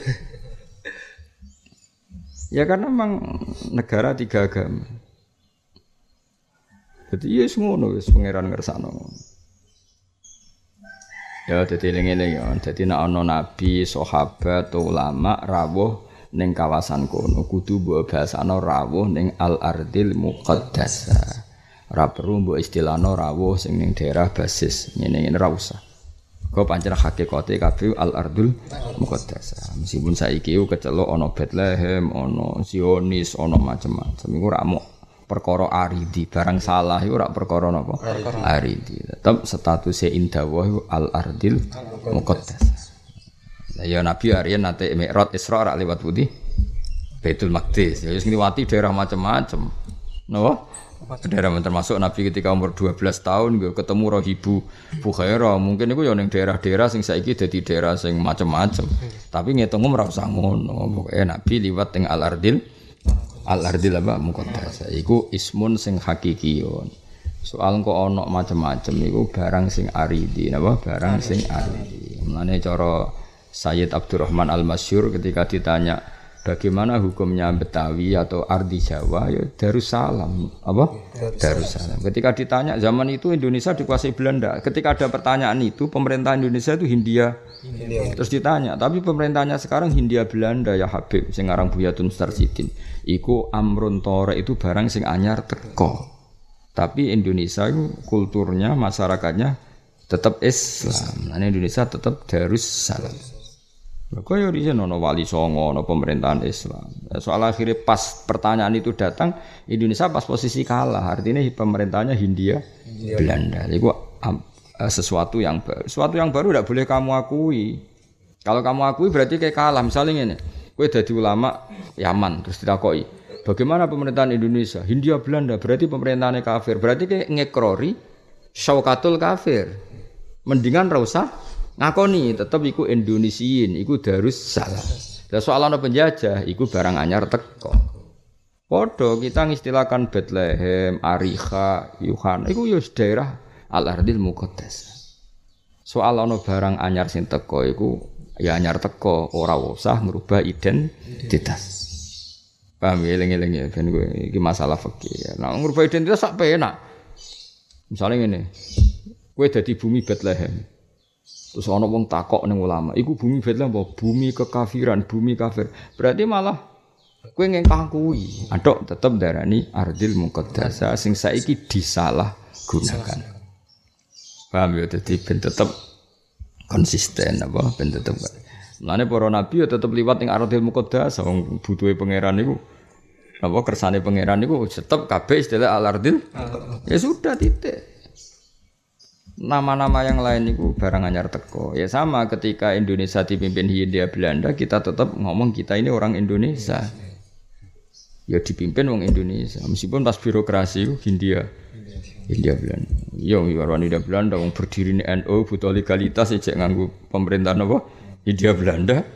Ya karena memang negara tiga agama. Jadi ya ngono wis pangeran ngersakno. Ya dadi eling-eling ya, dadi nek ana nabi, sahabat, ulama rawuh ning kawasan kono kudu mbok basana rawuh ning al-ardil muqaddasah. Ora perlu mbok istilahno rawuh sing ning daerah basis ngene-ngene ra usah. Kok pancen hakikate kabeh al-ardul muqaddasah. Meskipun saiki ku kecelok ana Bethlehem, ana Zionis, ana macam-macam iku ora mok perkara aridi, barang salah iku ora perkara napa? Aridi. Tetep statuse indawah iku al-ardil muqaddasah. Lah ya Nabi Aryan nate Mi'raj Isra ora liwat putih Baitul Maqdis. Ya wis ngliwati daerah macam-macam. Napa? Daerah termasuk Nabi ketika umur dua belas tahun gue ketemu Rahibu Bukhaira mungkin itu ya ning daerah-daerah sing saiki dadi daerah sing macam-macam. Tapi ngitung ora usah ngono. Pokoke Nabi liwat teng Al-Ardil Al-Ardil apa muqaddasah. Iku ismun sing hakikiyun. Soal kok ana macam-macam iku barang sing aridi napa barang sing aridi. Mulane cara Sayyid Abdurrahman Al-Masyhur ketika ditanya bagaimana hukumnya Betawi atau Ardi Jawa ya Darussalam apa Darussalam. Ketika ditanya zaman itu Indonesia dikuasai Belanda. Ketika ada pertanyaan itu pemerintah Indonesia itu Hindia. Hindia. Terus ditanya, tapi pemerintahnya sekarang Hindia Belanda ya Habib sing aran Buya Tun Starsidin. Iku amrun tore itu barang sing anyar teko. Tapi Indonesia itu kulturnya masyarakatnya tetap Islam. Nah Indonesia tetap Darussalam. Kaya riyen ana wali songo ana pemerintahan Islam. Soal akhirnya pas pertanyaan itu datang Indonesia pas posisi kalah. Artinya pemerintahnya Hindia, Hindia. Belanda. Itu um, sesuatu yang baru. Sesuatu yang baru tidak boleh kamu akui. Kalau kamu akui berarti kayak kalah. Misalnya ini, kowe dadi ulama Yaman terus ditakoki, bagaimana pemerintahan Indonesia? Hindia Belanda berarti pemerintahannya kafir. Berarti kayak ngekrori syaukatul kafir. Mendingan ra usah ngakoni tetep iku Indonesiin, iku Darussalam. Lah soal ana penjajah, iku barang anyar teko. Padha kita ngistilahkan Bethlehem, Ariha, Yuhan, iku ya daerah Al-Ardil Muqaddasah. Soal ana barang anyar sing teko iku ya anyar teko, ora usah merubah identitas. Paham ya eling-eling ya ben kowe iki masalah fikih. Nah, merubah identitas sak penak. Misalnya ngene. Kowe dadi bumi Bethlehem. Terus ana wong takok ning ulama, iku bumi Bethlehem apa? Bumi kekafiran, bumi kafir. Berarti malah kowe ngengkang kuwi. Adok tetep darani Ardil Muqaddasah sing saiki disalah gunakan. Paham ya dadi ben tetep konsisten apa ben tetep. Mulane para nabi ya tetep liwat ning Ardil Muqaddasah wong butuhe pangeran niku. Apa kersane pangeran niku tetep kabeh istilah Al-Ardil. Ya sudah titik. Nama-nama yang lain itu barang anyar teko. Ya sama ketika Indonesia dipimpin Hindia Belanda, kita tetap ngomong kita ini orang Indonesia. Ya dipimpin wong Indonesia. Meskipun pas birokrasi Hindia India Belanda. Yo warwani India Belanda wong berdiri N U butuh legalitas cek nganggo pemerintahan apa? India Belanda.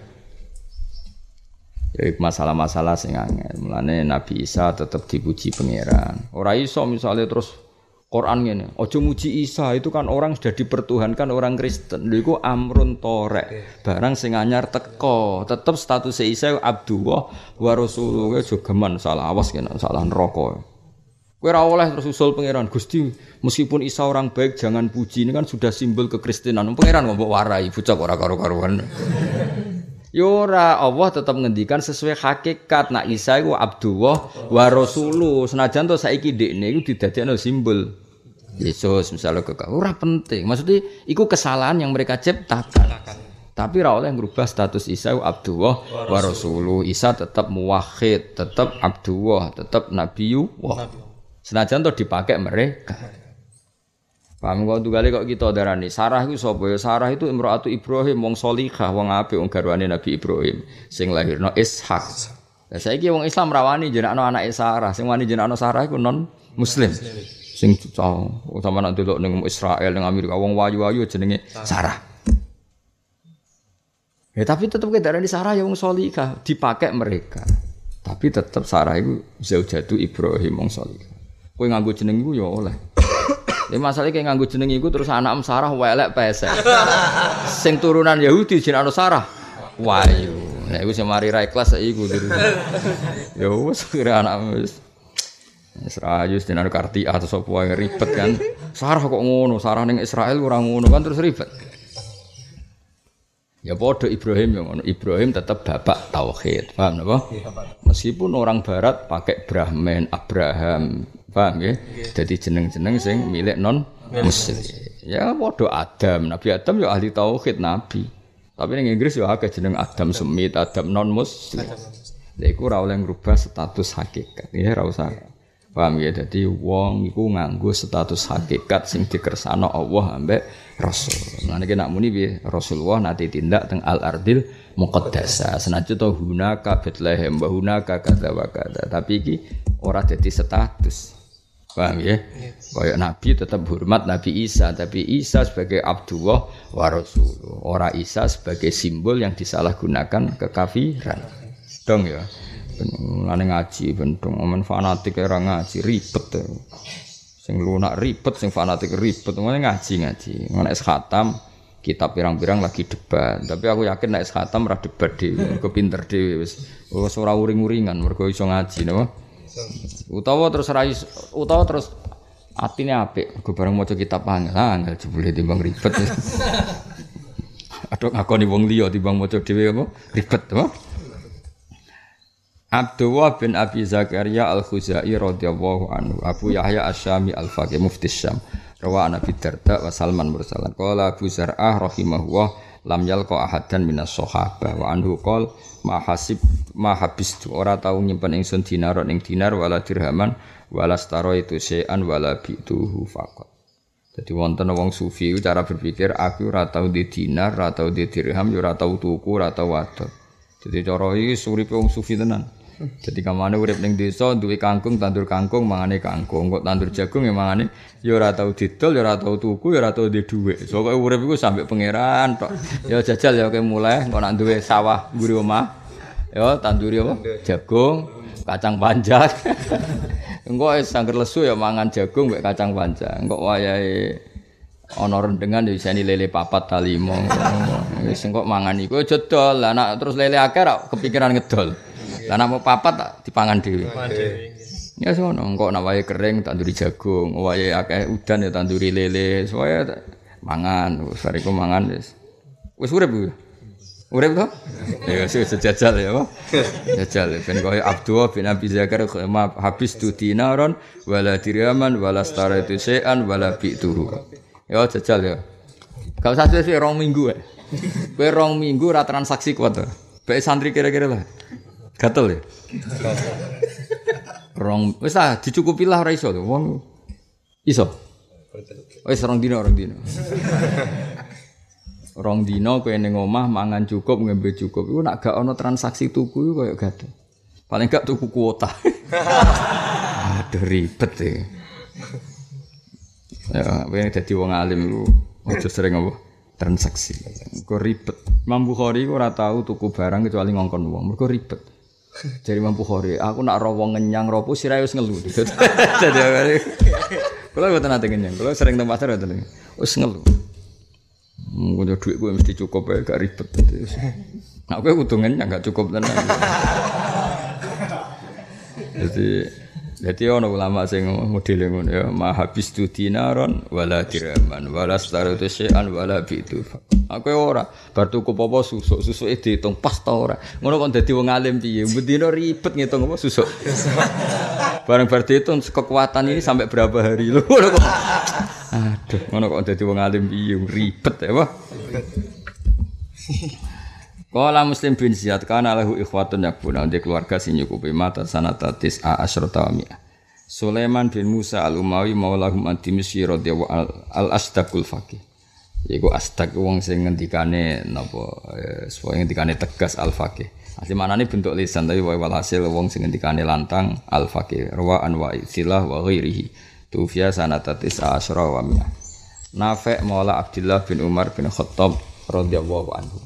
Ya masalah-masalah sing angel. Mulane Nabi Isa tetap dipuji pangeran. Ora iso misalnya terus Quran ngene, aja muji Isa itu kan orang sudah dipertuhankan orang Kristen. Lha iku amrun torek. Barang sing anyar teko, tetep status Isa Abdullah wa Rasulullah jogeman salah awas kena salah neraka. Kowe ora oleh terus usul pangeran Gusti, meskipun Isa orang baik jangan puji, ini kan sudah simbol kekristenan. Pangeran ngomong warai bocah ora karo-karuan. Ya ora, Allah tetap ngendikan sesuai hakikat. Nak Isa iku Abdullah wa Rasuluh. Senajan to saiki ndekne iku didadekno simbol Yesus misalnya kekal. Ora penting. Maksudnya iku kesalahan yang mereka ciptakan. Tapi ora oleh ngrubah status Isa Abdullah wa Rasuluh. Isa tetap muwahhid, tetap Abdullah, tetap Nabiyullah. Senajan to dipakai mereka. Paham kok tugale kok kita darani Sarah iku sapa ya? Sarah itu imraatu Ibrahim wong salihah, wong apik, wong garwane Nabi Ibrahim sing lahirno Ishak. Lah saiki wong Islam rawani jenakno anake Sarah, sing wani jenakno Sarah iku non muslim. Sing cah sama nak delok ning Israel ning Amerika wong wayu-wayu jenenge Sarah. Ya tapi tetep ke darani Sarah ya wong salihah, dipakai mereka. Tapi tetep Sarah iku zaujatu Ibrahim wong salihah. Kowe nganggo jeneng iku ya oleh. Ya masalahnya kayak nganggo jeneng iku terus anak Sarah welek pesek. Sing turunan Yahudi jenenge Sarah Wahyu. Nek iku sing mari ra ikhlas iku terus. Ya wis kira anak wis. Wis rayu jenenge Kartia atau sapa wae ribet kan. Sarah kok ngono, Sarah ning Israel ora ngono kan terus ribet. Ya padha Ibrahim yang ngono. Ibrahim tetap bapak tauhid. Paham napa? Meskipun orang barat pakai Brahman, Abraham, paham ya? Jadi jeneng-jeneng sing milik non muslim. Ya padha Adam, Nabi Adam ya ahli tauhid nabi. Tapi ning Inggris ya akeh jeneng Adam Semit, Adam non muslim. Lha iku ora oleh ngrubah status hakikat. Ya ora usah. Paham ya? Dadi wong iku nganggo status hakikat sing dikersakno Allah ambek Rasul. Lan iki nak muni piye? Rasulullah nate tindak teng al-ardil muqaddasah. Senajan to hunaka Bethlehem, wa hunaka kadza wa kadza. Tapi iki ora dadi status. Paham ya? Kayak Nabi tetap hormat Nabi Isa, tapi Isa sebagai Abdullah wa Rasulullah. Ora Isa sebagai simbol yang disalahgunakan kekafiran. Dong ya. Mulane ngaji bentong omen fanatik ora ngaji ribet. Sing lunak ribet, sing fanatik ribet. Mulane ngaji-ngaji. Nek khatam kitab pirang-pirang lagi debat. Tapi aku yakin nek khatam ora debat dhewe, kepinter dhewe wis. Wis ora uring-uringan mergo iso ngaji napa. Utawa terus rai utawa terus atine apik, go bareng maca kitab angel, angel jebule timbang ribet. Aduh ngakoni wong liya timbang maca dhewe apa ribet apa. Abdullah bin Abi Zakaria Al-Khuzai radhiyallahu anhu, Abu Yahya Asy-Syami Al-Faqih mufti Syam. Rawa Nabi Darda wa Salman mursalan. Qala Abu Zar'ah rahimahullah lam yalqa ahadan minas sahabah wa anhu qol ma hasib ma habistu ora tau nyimpen ingsun dinar ing dinar wala dirhaman wala staro itu sean wala bituhu faqat. Jadi wonten wong sufi cara berpikir aku ora tau di dinar, ora tau di dirham, ora tau tuku, ora tau wadon. Jadi cara iki uripe wong sufi tenan. Jadi kamane urip ning desa duwe kangkung, tandur kangkung, mangane kangkung. Kok tandur jagung ya mangane ya ora tau didol, ya ora tau tuku, ya ora tau di dhuwit. Pokoke urip iku sampe pangeran tok. Ya jajal ya kowe mulai kok nak duwe sawah mburi omah. Ya tanduri apa? Jagung, kacang panjang. Engko wis sangger lesu ya mangan jagung mek kacang panjang. Engko wayahe ana rendengan ya iseni lele papat ta lima. Wis engko mangan iku aja dol. Lah nek terus lele akeh ra kepikiran ngedol. Lah nek mau papat tak dipangan dhewe. Ya sono, engko nek wayahe kering tanduri jagung, wayahe akeh udan ya tanduri lele, supaya mangan, wis bariku mangan wis. Wis urip ku. Urip to? Ya wis sejajal ya, apa? Jajal ben koyo Abdullah bin Abi Zakar habis tu dinaron wala dirhaman wala staratu sean wala bi'tuhu. Ya jajal ya. Gak usah sih rong minggu ae. Kowe rong minggu ora transaksi kuat to. Bae santri kira-kira lah. Gatel ya. Rong wis ah dicukupi lah ora iso to. Wong iso. Wis rong dino rong dino. Rong dino kowe ning omah mangan cukup ngembe cukup. Iku nek gak ana transaksi tuku iku koyo gatel. Paling gak tuku kuota. Aduh ribet e. Ya, pengen dadi wong alim iku aja sering apa transaksi. Kok ribet. Imam Bukhari kok ora tau tuku barang kecuali ngongkon wong. Mergo ribet. Jadi Imam Bukhari, aku nak ro wong ngenyang ropo sirahe wis ngelu. Dadi kula mboten nate ngenyang. Kula sering teng pasar mboten. Wis ngelu. Mungkin duit gue mesti cukup ya, gak ribet. Nah, gue kudu ngenyang gak cukup tenan. Jadi Jadi ana ulama sing modele ngono ya, ma habis tu dinaron wala dirhaman wala staratu syai'an wala bitu. Aku ora bar tuku apa susuk, susuke diitung pas ta ora. Ngono kok dadi wong alim piye? Bendina ribet ngitung apa susuk. Bareng bar diitung kekuatan ini sampai berapa hari lho. Ngono kok. Aduh, ngono kok dadi wong alim piye ribet ya apa? Qala Muslim bin Ziyad kana lahu ikhwatun yakbuna di keluarga sing nyukupi mata sanatatis a asyrata wa mi'ah. Sulaiman bin Musa al-Umawi maulahum ad-Dimsyqi radhiyallahu al-Asdaqul faqih. Iku Asdaq wong sing ngendikane napa supaya ngendikane tegas al-faqih. Asli manane bentuk lisan tapi walhasil wong sing ngendikane lantang al-faqih. Rawaan wa istilah wa ghairihi. Tufiya sanatatis a asyra wa mi'ah. Nafi' maula Abdullah bin Umar bin Khattab radhiyallahu anhu.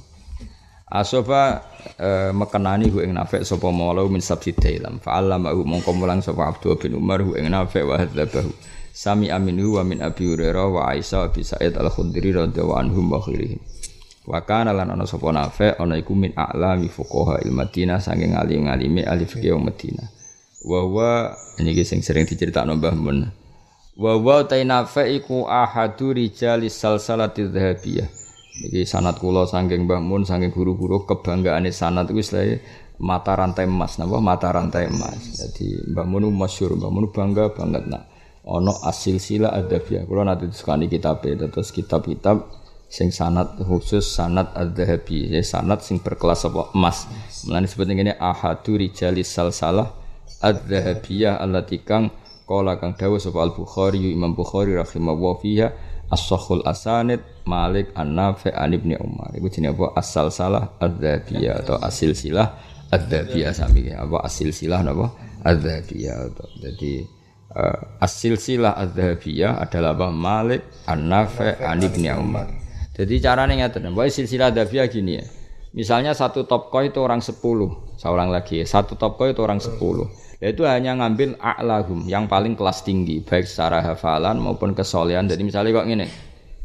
Asofa e, mekenani hu ing Nafi' sapa maula min sabti dailam fa'allama hu mongko mulang sapa Abdullah bin Umar hu ing Nafi' wa hadzabahu sami aminu wa min Abi Hurairah wa Aisyah bi Sa'id al-Khudri radhiyallahu anhum wa khairihim wa kana lan ana sapa Nafi' ana iku min a'lami fuqaha il Madinah saking alim-alime ahli fikih Madinah wa wa niki sing sering diceritakno Mbah Mun wa wa ta Nafi' iku ahadu rijalis salsalati dhahabiyah. Iki sanad kula saking Mbah Mun saking guru-guru kebanggaane sanad iku istilahé mata rantai emas napa mata rantai emas. Jadi Mbah Mun masyhur, Mbah Mun bangga banget nak ana asil-sila adabiyah. Kula nate disukani kitabe terus kitab-kitab sing sanad khusus sanad adzahabi, ya sanad sing berkelas apa emas. Mulane disebut ngene ahadu rijalis salsalah adzahabiyah allati kang qala kang dawuh sapa Al-Bukhari Imam Bukhari rahimahullah fiha as-sahhul asanid Malik an-Nafi' an Ibnu Umar. Iku jenenge apa? As-salsalah adz-dzhabiyah atau as-silsilah adz-dzhabiyah sami. Apa as-silsilah napa? Adz-dzhabiyah. Jadi uh, as-silsilah adz-dzhabiyah adalah apa? Malik an-Nafi' an Ibnu Umar. Jadi carane ngaten. Wae silsilah adz-dzhabiyah gini ya. Misalnya satu topko itu orang sepuluh, seorang lagi. Satu topko itu orang sepuluh. Itu hanya ngambil a'lahum yang paling kelas tinggi baik secara hafalan maupun kesolehan. Jadi misalnya kok ngene.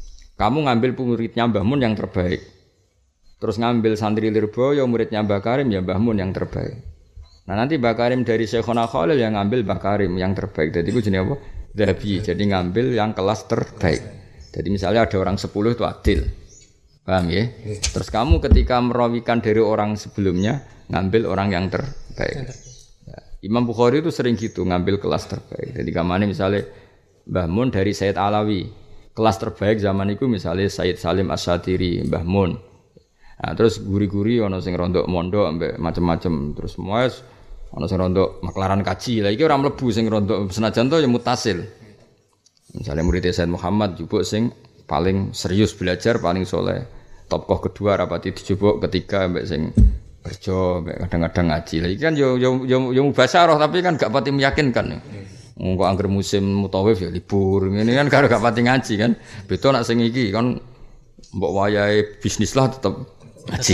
Kamu ngambil muridnya Mbah Mun yang terbaik. Terus ngambil santri Lirboyo muridnya Mbah Karim ya Mbah Mun yang terbaik. Nah nanti Mbah Karim dari Syekhona Khalil yang ngambil Mbah Karim yang terbaik. Jadi itu jenis apa? Dhabi. Jadi ngambil yang kelas terbaik. Jadi misalnya ada orang sepuluh itu adil. Paham ya? Terus kamu ketika merawikan dari orang sebelumnya ngambil orang yang terbaik. Imam Bukhari itu sering gitu ngambil kelas terbaik. Jadi kamane misalnya Mbah Mun dari Sayyid Alawi, kelas terbaik zaman itu misalnya Sayyid Salim As-Satiri, Mbah Mun. Nah, terus guri-guri ana sing rondok mondok ambek macam-macam. Terus semua ana sing rondok maklaran kaji. Lah iki ora mlebu sing rondok senajan to ya mutasil. Misalnya murid Sayyid Muhammad jupuk sing paling serius belajar, paling soleh. Tokoh kedua rapati dijupuk ketiga ambek sing kerja kadang-kadang ngaji. Lah iki kan yo yo yo, yo mubasyarah tapi kan gak pati meyakinkan. Engko angger musim mutawif ya libur. Ngene kan karo gak pati ngaji kan. Beda nak sing iki kan mbok wayahe bisnis lah tetep ngaji.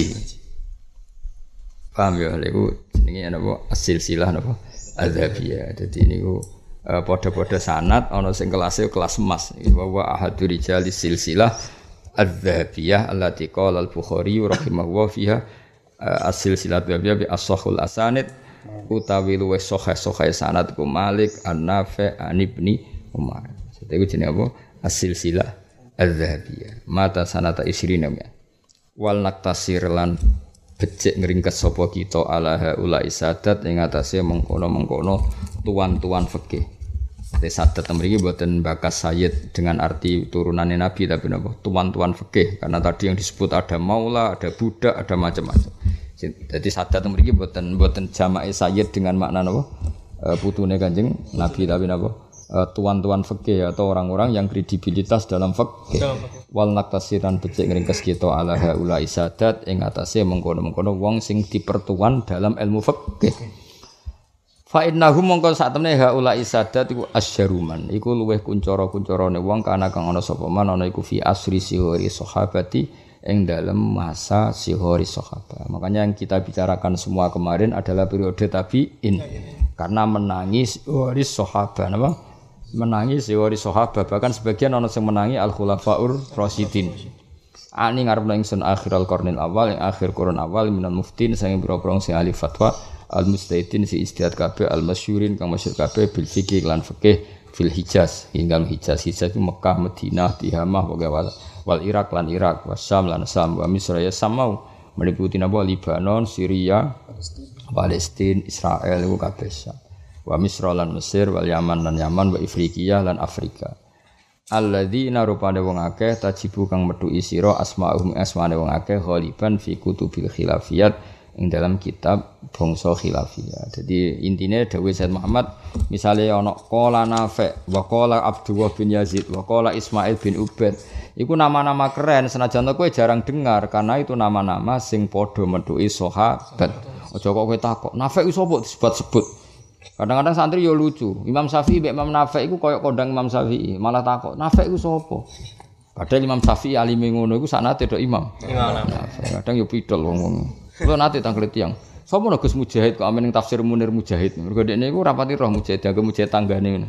Paham ya lha iku jenenge napa asil-silah napa adzabiyah. Dadi niku uh, padha-padha sanad ana sing kelase kelas emas. Wa ahadu rijalis silsilah adzabiyah allati qala al-Bukhari rahimahullah fiha as-silsilah adzabiyah bi as-sahhul asanid utawi luwih sahih-sahih sanad ku Malik an-Nafi' an Ibni Umar. Jadi iku jenenge apa? As-silsilah adz-dzahabiyah. Mata sanata isrina ya. Wal naktasir lan becik ngringkes sapa kita ala ulai sadat ing atase mengkono-mengkono tuan-tuan fikih. Te sadat mriki mboten bakas sayyid dengan arti turunane Nabi tapi napa? Tuan-tuan fikih karena tadi yang disebut ada maula, ada budak, ada macam-macam. Jadi sadat mriki mboten mboten jamae sayyid dengan makna napa? E, putune Kanjeng Nabi tapi napa? E, tuan-tuan fikih atau orang-orang yang kredibilitas dalam fikih. Wal naktasiran becik ngringkes kita ala haula isadat ing atase mengkono-mengkono wong sing dipertuan dalam ilmu fikih. Fa innahum mongko sak temene haula isadat iku asyaruman iku luweh kuncara-kuncarane wong kana kang ana sapa man ana iku fi asri sihori sahabati ing dalam masa sihori sahabat. Makanya yang kita bicarakan semua kemarin adalah periode tabi'in karena menangi sihori sahabat apa? Menangi sihori sahabat bahkan sebagian ana sing menangi al khulafaur rasyidin. Ani ngarep ingsun akhiral qarnil awal yang akhir kurun awal minal muftin sing pira-pira sing ahli fatwa al mustaidin si istihad kabeh al masyhurin kang masyhur kabeh bil fikih lan fikih fil Hijaz hingga Hijaz Hijaz itu Mekah Madinah Tihamah pokoke wal, wal Irak lan Irak wasam lan Sam wa Misra ya samau meliputi napa Libanon Syria Palestina Israel iku kabeh wa Misra lan Mesir wal Yaman lan Yaman wa Afrika lan Afrika alladzina rupane wong akeh tajibu kang metuki sira asma'uhum asmane wong akeh ghaliban fi kutubil khilafiyat ing dalam kitab bangsa khilafiyah. Jadi intinya dawuh Said Muhammad misalnya ana qala Nafi' wa qala Abdullah bin Yazid wa qala Ismail bin Ubaid iku nama-nama keren senajan kowe jarang dengar karena itu nama-nama sing padha metuki sahabat. Aja kok kowe takok Nafi' iku sapa disebut-sebut. Kadang-kadang santri yo lucu. Imam Syafi'i mek Imam Nafi' iku koyo kondang Imam Syafi'i, malah takok Nafi' iku sapa? Padahal Imam Syafi'i alime ngono iku saknate tok Imam. Imam Nafi'. Kadang yo pidol wong-wong. Kulo nate tanglet tiyang. Sapa nek Gus Mujahid kok amen ning tafsir Munir Mujahid. Mergo dekne iku rapati roh Mujahid, agak Mujahid tanggane ngono.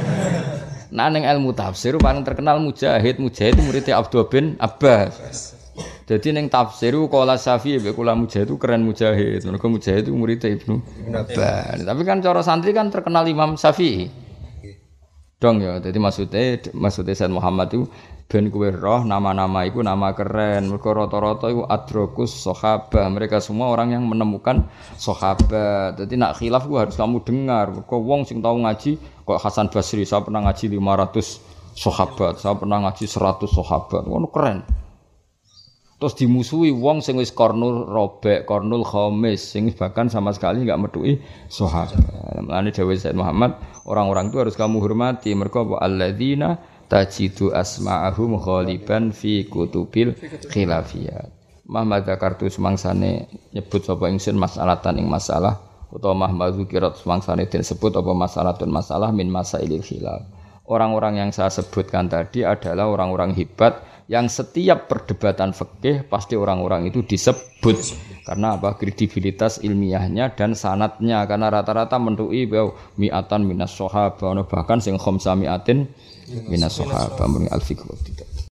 Nah ning ilmu tafsir paling terkenal Mujahid, Mujahid itu muridnya Abdul bin Abbas. Jadi ning tafsir qala Syafi'i mek kula Mujahid itu keren Mujahid. Mergo Mujahid itu muridnya Ibnu Abbas. Tapi kan cara santri kan terkenal Imam Syafi'i. Dong ya, jadi maksudnya maksudnya Said Muhammad itu ben kowe roh nama-nama iku nama keren. Mergo rata-rata iku adrokus sahabat. Mereka semua orang yang menemukan sahabat. Jadi nak khilaf ku harus kamu dengar. Mergo wong sing tau ngaji kok Hasan Basri, saya pernah ngaji lima ratus sahabat, saya pernah ngaji seratus sahabat. Ngono keren. Terus dimusuhi wong sing wis Qarnul Rabi', Qarnul Khamis sing bahkan sama sekali enggak metuki sahabat. Mulane dawuh Said Muhammad, orang-orang itu harus kamu hormati. Mergo alladzina tajidu asma'ahum ghaliban fi kutubil khilafiyat. Muhammad zakartu semangsane nyebut sapa ingsun masalahtan ing masalah utawa Muhammad zukirat semangsane disebut apa masalatun masalah min masailil khilaf. Orang-orang yang saya sebutkan tadi adalah orang-orang hebat yang setiap perdebatan fikih pasti orang-orang itu disebut karena apa kredibilitas ilmiahnya dan sanadnya karena rata-rata mentuki bahwa mi'atan minas sahabah bahkan sing khamsa mi'atin minas sahabah mung al-fiqh